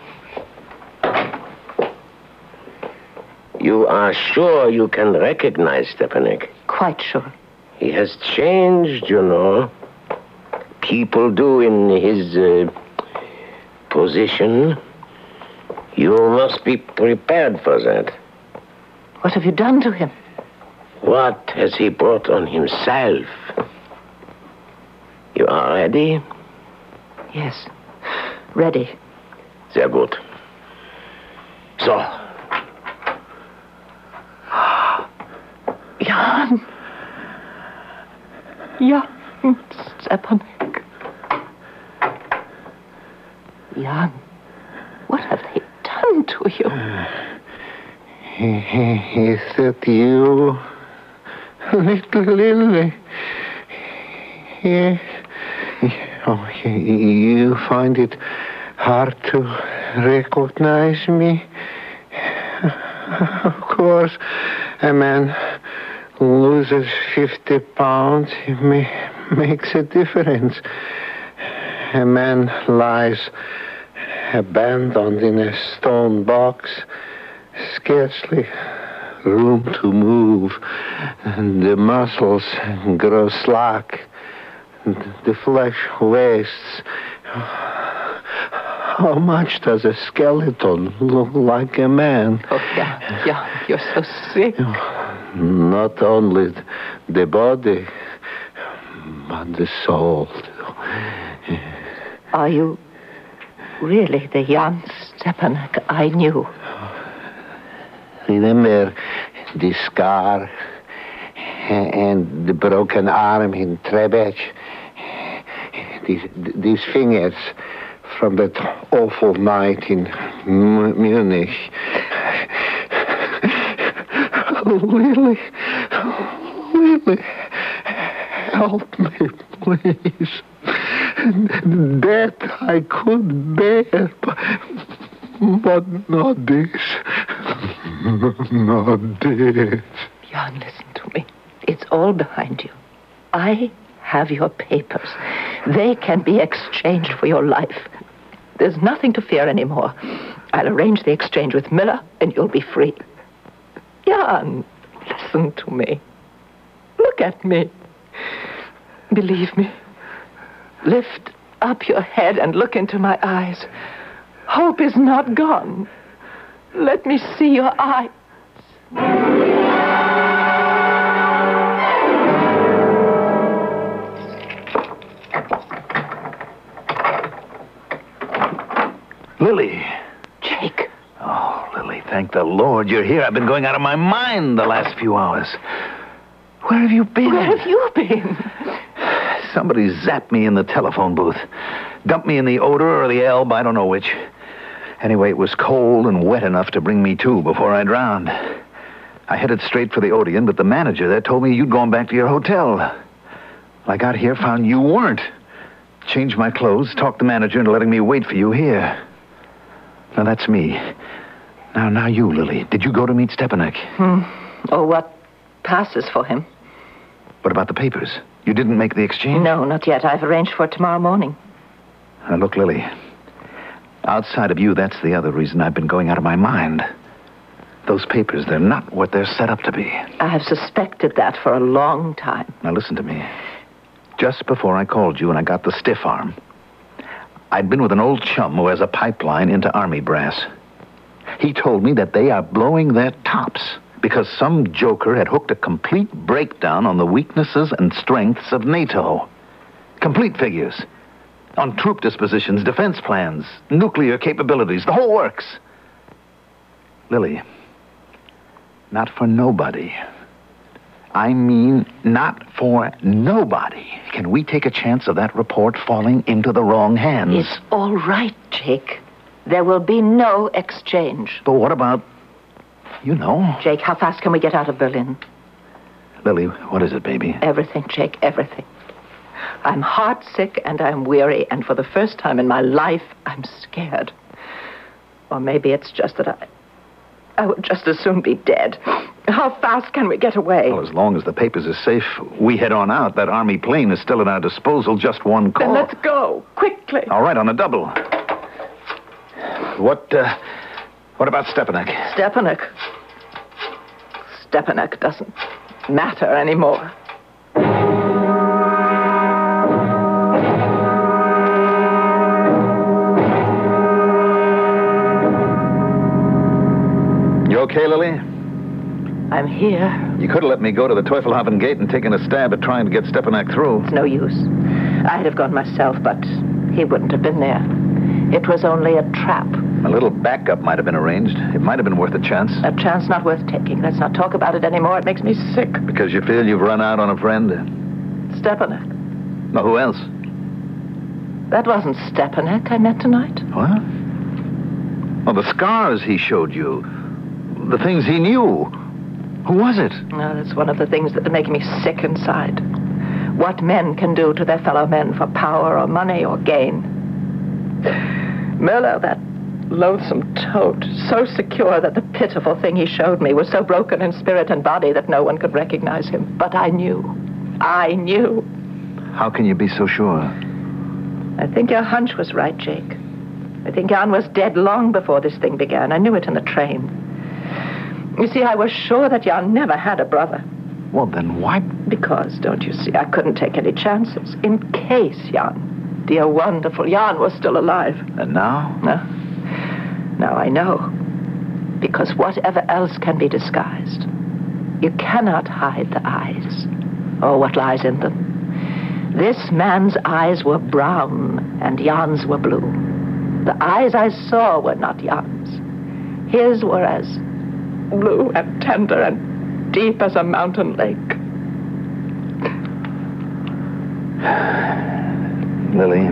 You are sure you can recognize Stepanek? Quite sure. He has changed, you know. People do in his uh, position. You must be prepared for that. What have you done to him? What has he brought on himself? You are ready? Yes. Ready. Sehr gut. So. Jan. Jan Stepanek. Jan, what have they done to you? Is that you, little Lily? Yes. Oh, you find it hard to recognize me? Of course, a man loses fifty pounds, it may, makes a difference. A man lies abandoned in a stone box, scarcely room to move, and the muscles grow slack, the flesh wastes. How much does a skeleton look like a man? Oh, yeah, yeah, you're so sick. Not only the body, but the soul. Are you really the Jan Stepanek I knew? Remember the scar and the broken arm in Trebek? These, these fingers from that awful night in M- Munich. Lily, Lily, help me, please. That I could bear, but, But not this. Not this. Jan, listen to me. It's all behind you. I have your papers. They can be exchanged for your life. There's nothing to fear anymore. I'll arrange the exchange with Miller, and you'll be free. Jan, listen to me. Look at me. Believe me. Lift up your head and look into my eyes. Hope is not gone. Let me see your eyes. Lily. Jake. Oh, Lily, thank the Lord you're here. I've been going out of my mind the last few hours. Where have you been? Where have you been? Somebody zapped me in the telephone booth. Dumped me in the odor or the Elbe, I don't know which. Anyway, it was cold and wet enough to bring me to before I drowned. I headed straight for the Odeon, but the manager there told me you'd gone back to your hotel. I got here, found you weren't. Changed my clothes, talked the manager into letting me wait for you here. Now, that's me. Now, now you, Lily. Did you go to meet Stepanek? Hmm. Or what passes for him? What about the papers? You didn't make the exchange? No, not yet. I've arranged for it tomorrow morning. Now, look, Lily. Outside of you, that's the other reason I've been going out of my mind. Those papers, they're not what they're set up to be. I have suspected that for a long time. Now, listen to me. Just before I called you and I got the stiff arm, I'd been with an old chum who has a pipeline into Army brass. He told me that they are blowing their tops because some joker had hooked a complete breakdown on the weaknesses and strengths of NATO. Complete figures. On troop dispositions, defense plans, nuclear capabilities, the whole works. Lily, not for nobody. I mean, not for nobody can we take a chance of that report falling into the wrong hands. It's all right, Jake. There will be no exchange. But what about, you know... Jake, how fast can we get out of Berlin? Lily, what is it, baby? Everything, Jake, everything. I'm heartsick and I'm weary, and for the first time in my life, I'm scared. Or maybe it's just that I... I would just as soon be dead. How fast can we get away? Well, as long as the papers are safe, we head on out. That Army plane is still at our disposal, just one call. Then let's go, quickly. All right, on a double. What, uh, what about Stepanek? Stepanek? Stepanek doesn't matter anymore. You okay, Lily? I'm here. You could have let me go to the Teufelhaven gate and taken a stab at trying to get Stepanek through. It's no use. I'd have gone myself, but he wouldn't have been there. It was only a trap. A little backup might have been arranged. It might have been worth a chance. A chance not worth taking. Let's not talk about it anymore. It makes me sick. Because you feel you've run out on a friend? Stepanek. No, who else? That wasn't Stepanek I met tonight. What? Oh, the scars he showed you. The things he knew. Who was it? No, that's one of the things that make me sick inside. What men can do to their fellow men for power or money or gain. Miller, that loathsome toad, so secure that the pitiful thing he showed me was so broken in spirit and body that no one could recognize him. But I knew. I knew. How can you be so sure? I think your hunch was right, Jake. I think Jan was dead long before this thing began. I knew it in the train. You see, I was sure that Jan never had a brother. Well, then why? Because, don't you see, I couldn't take any chances. In case Jan, dear wonderful Jan, was still alive. And now? No. Now I know. Because whatever else can be disguised, you cannot hide the eyes or what lies in them. This man's eyes were brown and Jan's were blue. The eyes I saw were not Jan's. His were as blue and tender and deep as a mountain lake. Lily.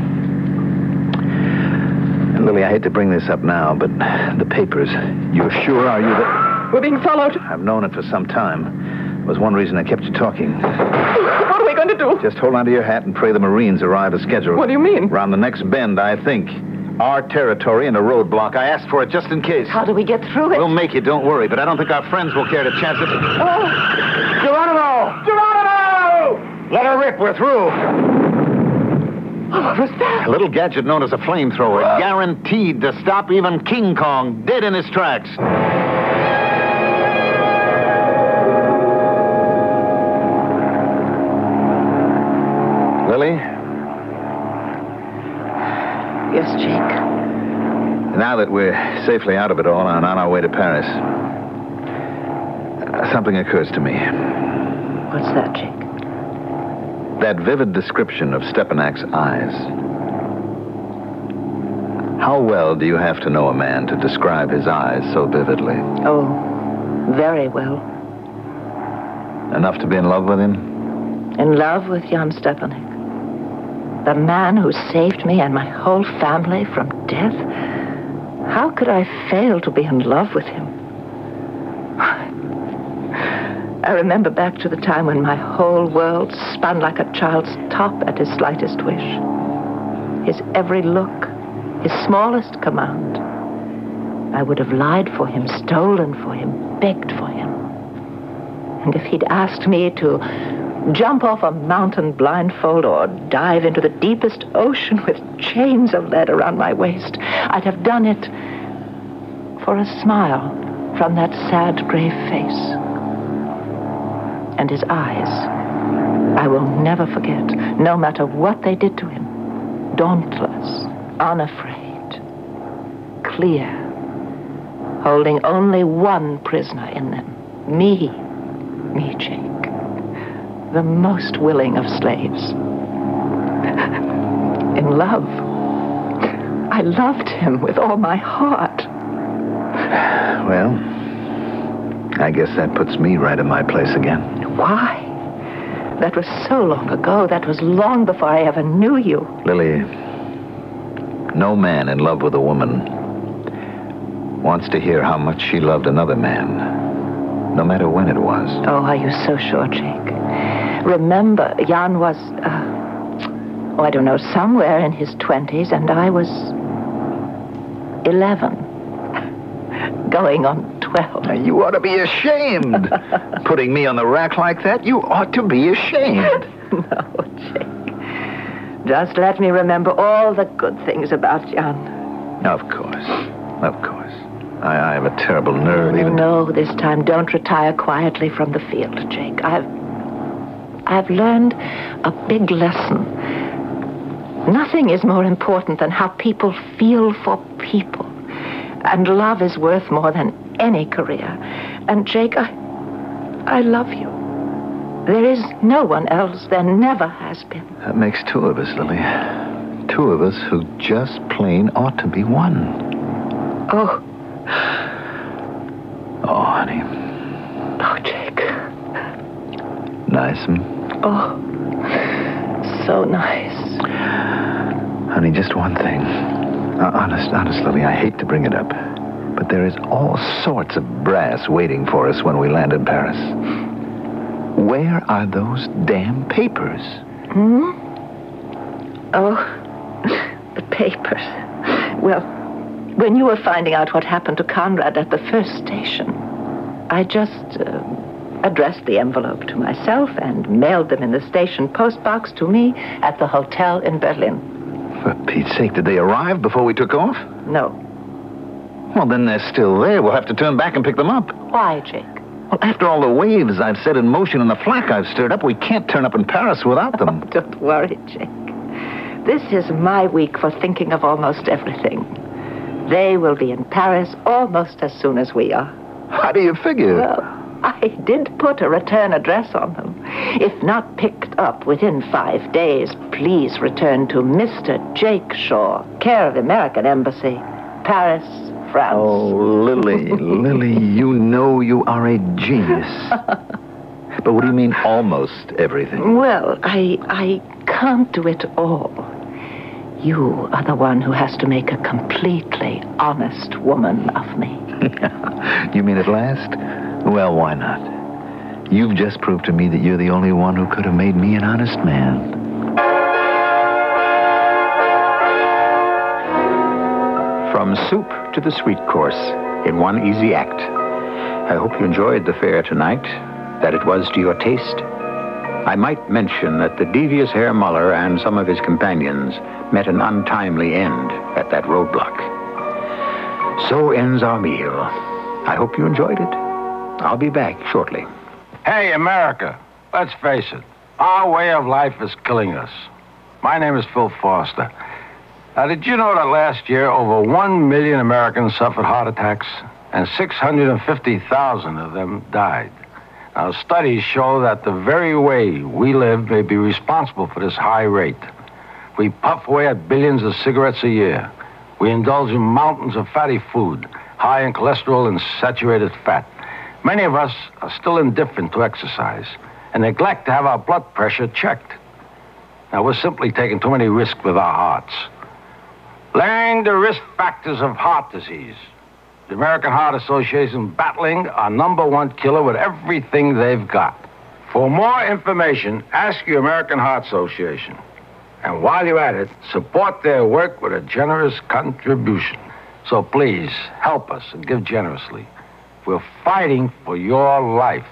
Lily, I hate to bring this up now, but the papers, you're sure, are you, that... We're being followed. I've known it for some time. It was one reason I kept you talking. What are we going to do? Just hold on to your hat and pray the Marines arrive as scheduled. What do you mean? Around the next bend, I think. Our territory and a roadblock. I asked for it just in case. How do we get through it? We'll make it, don't worry, but I don't think our friends will care to chance it. Oh! Geronimo! Geronimo! Let her rip, we're through. What was that? A little gadget known as a flamethrower, guaranteed to stop even King Kong dead in his tracks. Lily? Yes, Jake. Now that we're safely out of it all and on our way to Paris, uh, something occurs to me. What's that, Jake? That vivid description of Stepanak's eyes. How well do you have to know a man to describe his eyes so vividly? Oh, very well. Enough to be in love with him? In love with Jan Stepanek. The man who saved me and my whole family from death. How could I fail to be in love with him? I remember back to the time when my whole world spun like a child's top at his slightest wish. His every look, his smallest command. I would have lied for him, stolen for him, begged for him. And if he'd asked me to jump off a mountain blindfold or dive into the deepest ocean with chains of lead around my waist, I'd have done it for a smile from that sad, grave face. And his eyes, I will never forget, no matter what they did to him. Dauntless, unafraid, clear, holding only one prisoner in them. Me, me, Jake, the most willing of slaves. In love, I loved him with all my heart. Well, I guess that puts me right in my place again. Why? That was so long ago. That was long before I ever knew you. Lily, no man in love with a woman wants to hear how much she loved another man, no matter when it was. Oh, are you so sure, Jake? Remember, Jan was, uh, oh, I don't know, somewhere in his twenties, and I was eleven. Going on twelve. Now, you ought to be ashamed. Putting me on the rack like that, you ought to be ashamed. No, Jake. Just let me remember all the good things about Jan. Of course. Of course. I, I have a terrible nerve no, even... No, this time don't retire quietly from the field, Jake. I've... I've learned a big lesson. Nothing is more important than how people feel for people. And love is worth more than any career. And, Jake, I... I love you. There is no one else. There never has been. That makes two of us, Lily. Two of us who just plain ought to be one. Oh. Oh, honey. Oh, Jake. Nice, hmm? Oh. So nice. Honey, just one thing. Uh, honest, honest, Lily, I hate to bring it up, but there is all sorts of brass waiting for us when we land in Paris. Where are those damn papers? Hmm? Oh, the papers. Well, when you were finding out what happened to Conrad at the first station, I just uh, addressed the envelope to myself and mailed them in the station postbox to me at the hotel in Berlin. For Pete's sake, did they arrive before we took off? No. Well, then they're still there. We'll have to turn back and pick them up. Why, Jake? Well, after all the waves I've set in motion and the flak I've stirred up, we can't turn up in Paris without them. Oh, don't worry, Jake. This is my week for thinking of almost everything. They will be in Paris almost as soon as we are. How do you figure? Well, I did put a return address on them. If not picked up within five days, please return to Mister Jake Shaw, care of the American Embassy, Paris, France. Oh, Lily, Lily, you know you are a genius. But what do you mean, almost everything? Well, I, I can't do it all. You are the one who has to make a completely honest woman of me. You mean at last? Well, why not? You've just proved to me that you're the only one who could have made me an honest man. From soup to the sweet course in one easy act. I hope you enjoyed the fare tonight, that it was to your taste. I might mention that the devious Herr Muller and some of his companions met an untimely end at that roadblock. So ends our meal. I hope you enjoyed it. I'll be back shortly. Hey, America, let's face it. Our way of life is killing us. My name is Phil Foster. Now, did you know that last year over one million Americans suffered heart attacks and six hundred fifty thousand of them died? Now, studies show that the very way we live may be responsible for this high rate. We puff away at billions of cigarettes a year. We indulge in mountains of fatty food, high in cholesterol and saturated fat. Many of us are still indifferent to exercise and neglect to have our blood pressure checked. Now, we're simply taking too many risks with our hearts. Learn the risk factors of heart disease. The American Heart Association battling our number one killer with everything they've got. For more information, ask your American Heart Association. And while you're at it, support their work with a generous contribution. So please, help us and give generously. We're fighting for your life.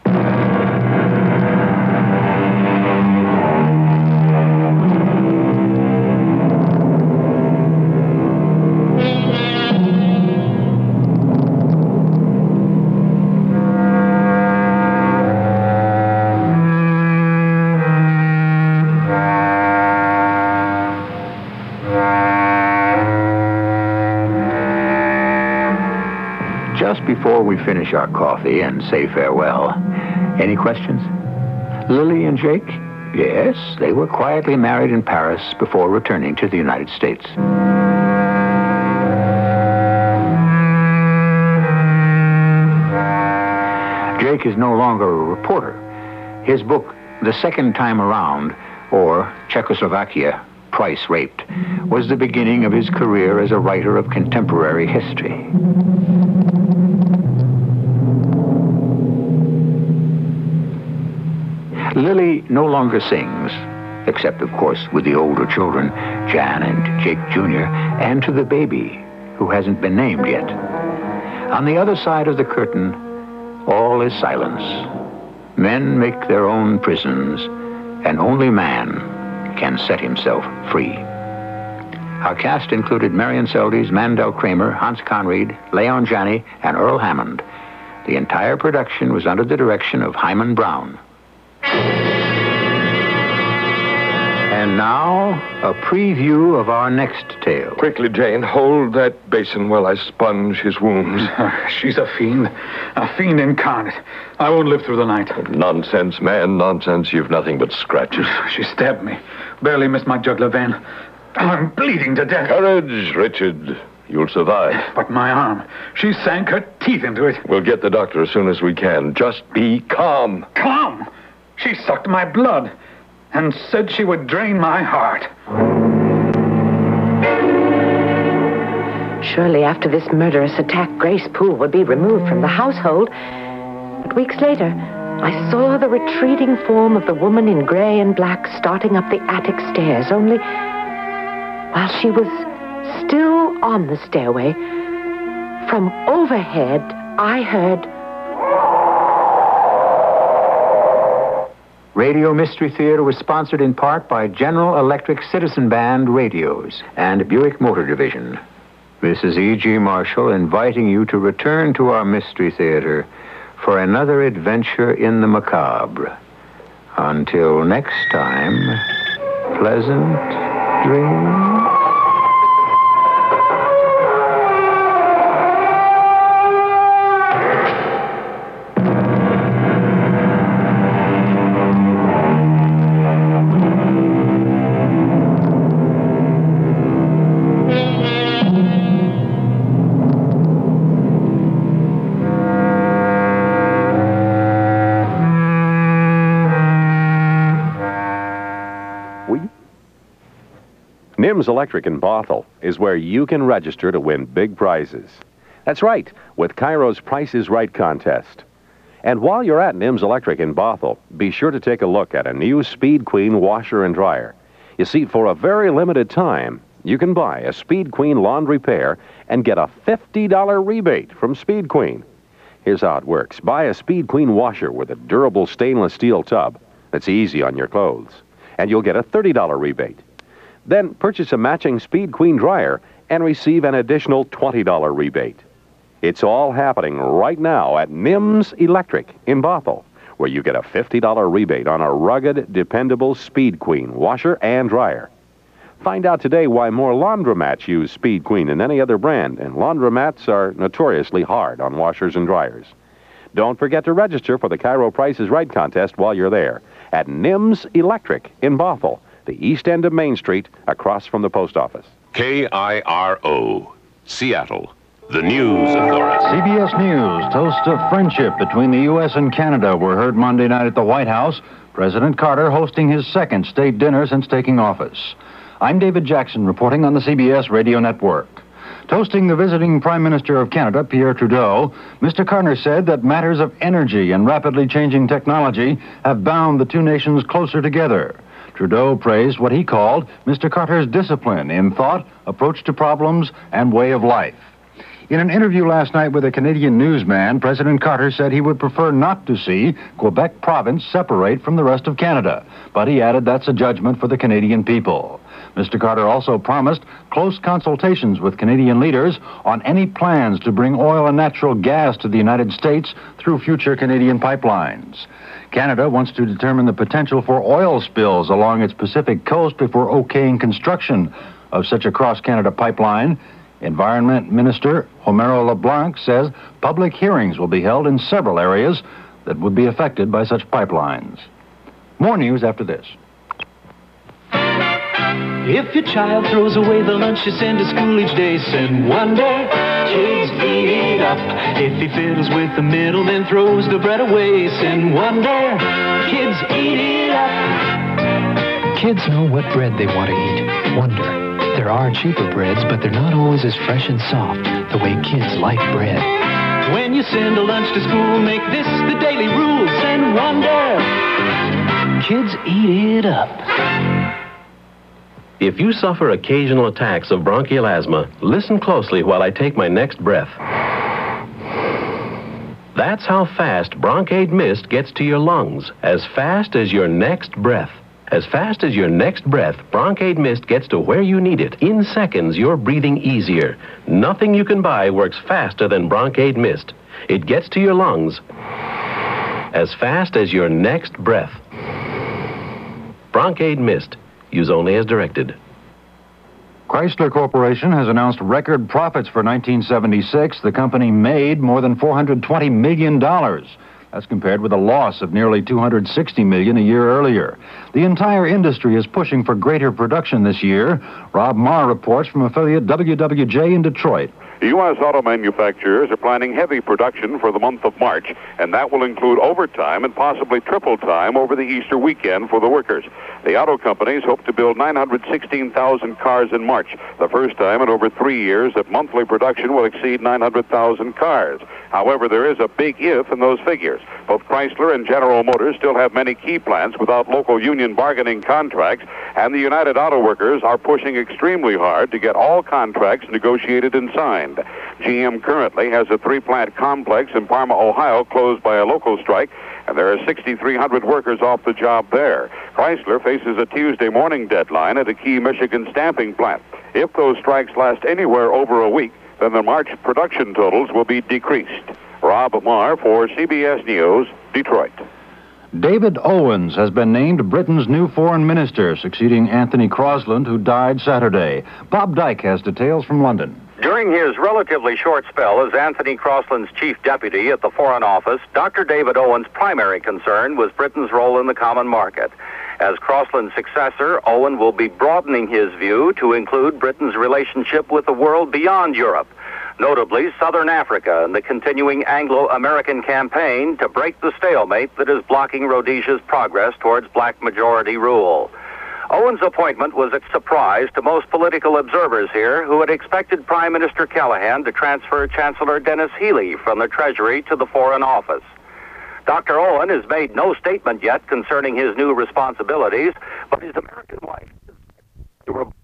Just before we finish our coffee and say farewell, any questions? Lily and Jake? Yes, they were quietly married in Paris before returning to the United States. Jake is no longer a reporter. His book, The Second Time Around, or Czechoslovakia, Price Raped, was the beginning of his career as a writer of contemporary history. Lily no longer sings, except, of course, with the older children, Jan and Jake Junior, and to the baby, who hasn't been named yet. On the other side of the curtain, all is silence. Men make their own prisons, and only man can set himself free. Our cast included Marion Seldes, Mandel Kramer, Hans Conried, Leon Janney, and Earl Hammond. The entire production was under the direction of Hyman Brown. And now, a preview of our next tale. Quickly, Jane, hold that basin while I sponge his wounds. She's a fiend. A fiend incarnate. I won't live through the night. Nonsense, man, nonsense. You've nothing but scratches. She stabbed me. Barely missed my jugular vein. I'm bleeding to death. Courage, Richard. You'll survive. But my arm. She sank her teeth into it. We'll get the doctor as soon as we can. Just be calm. Calm? She sucked my blood and said she would drain my heart. Surely after this murderous attack, Grace Poole would be removed from the household. But weeks later, I saw the retreating form of the woman in gray and black starting up the attic stairs, only while she was still on the stairway, from overhead, I heard... Radio Mystery Theater was sponsored in part by General Electric Citizen Band Radios and Buick Motor Division. This is E G. Marshall inviting you to return to our Mystery Theater for another adventure in the macabre. Until next time, pleasant dreams. Nims Electric in Bothell is where you can register to win big prizes. That's right, with Cairo's Price is Right contest. And while you're at Nims Electric in Bothell, be sure to take a look at a new Speed Queen washer and dryer. You see, for a very limited time, you can buy a Speed Queen laundry pair and get a fifty dollars rebate from Speed Queen. Here's how it works. Buy a Speed Queen washer with a durable stainless steel tub that's easy on your clothes, and you'll get a thirty dollars rebate. Then purchase a matching Speed Queen dryer and receive an additional twenty dollars rebate. It's all happening right now at Nims Electric in Bothell, where you get a fifty dollars rebate on a rugged, dependable Speed Queen washer and dryer. Find out today why more laundromats use Speed Queen than any other brand, and laundromats are notoriously hard on washers and dryers. Don't forget to register for the Cairo Price is Right contest while you're there at Nims Electric in Bothell, the east end of Main Street, across from the post office. K I R O, Seattle, the News Authority. C B S News, toasts of friendship between the U S and Canada were heard Monday night at the White House, President Carter hosting his second state dinner since taking office. I'm David Jackson reporting on the C B S Radio Network. Toasting the visiting Prime Minister of Canada, Pierre Trudeau, Mister Carter said that matters of energy and rapidly changing technology have bound the two nations closer together. Trudeau praised what he called Mister Carter's discipline in thought, approach to problems, and way of life. In an interview last night with a Canadian newsman, President Carter said he would prefer not to see Quebec province separate from the rest of Canada, but he added that's a judgment for the Canadian people. Mister Carter also promised close consultations with Canadian leaders on any plans to bring oil and natural gas to the United States through future Canadian pipelines. Canada wants to determine the potential for oil spills along its Pacific coast before okaying construction of such a cross-Canada pipeline. Environment Minister Homero LeBlanc says public hearings will be held in several areas that would be affected by such pipelines. More news after this. If your child throws away the lunch you send to school each day, send Wonder. Kids eat it up. If he fiddles with the middle, then throws the bread away, send Wonder. Kids eat it up. Kids know what bread they want to eat. Wonder. There are cheaper breads, but they're not always as fresh and soft the way kids like bread. When you send a lunch to school, make this the daily rule, send Wonder. Kids eat it up. If you suffer occasional attacks of bronchial asthma, listen closely while I take my next breath. That's how fast Bronkaid Mist gets to your lungs, as fast as your next breath. As fast as your next breath, Bronkaid Mist gets to where you need it. In seconds, you're breathing easier. Nothing you can buy works faster than Bronkaid Mist. It gets to your lungs as fast as your next breath. Bronkaid Mist. Use only as directed. Chrysler Corporation has announced record profits for nineteen seventy-six. The company made more than four hundred twenty million dollars. That's compared with a loss of nearly two hundred sixty million dollars a year earlier. The entire industry is pushing for greater production this year. Rob Marr reports from affiliate W W J in Detroit. U S auto manufacturers are planning heavy production for the month of March, and that will include overtime and possibly triple time over the Easter weekend for the workers. The auto companies hope to build nine hundred sixteen thousand cars in March, the first time in over three years that monthly production will exceed nine hundred thousand cars. However, there is a big if in those figures. Both Chrysler and General Motors still have many key plants without local union bargaining contracts, and the United Auto Workers are pushing extremely hard to get all contracts negotiated and signed. G M currently has a three-plant complex in Parma, Ohio, closed by a local strike, and there are six thousand three hundred workers off the job there. Chrysler faces a Tuesday morning deadline at a key Michigan stamping plant. If those strikes last anywhere over a week, then the March production totals will be decreased. Rob Marr for C B S News, Detroit. David Owens has been named Britain's new foreign minister, succeeding Anthony Crosland, who died Saturday. Bob Dyke has details from London. During his relatively short spell as Anthony Crosland's chief deputy at the Foreign Office, Doctor David Owen's primary concern was Britain's role in the common market. As Crosland's successor, Owen will be broadening his view to include Britain's relationship with the world beyond Europe, notably Southern Africa and the continuing Anglo-American campaign to break the stalemate that is blocking Rhodesia's progress towards black majority rule. Owen's appointment was a surprise to most political observers here, who had expected Prime Minister Callaghan to transfer Chancellor Dennis Healey from the Treasury to the Foreign Office. Doctor Owen has made no statement yet concerning his new responsibilities, but his American wife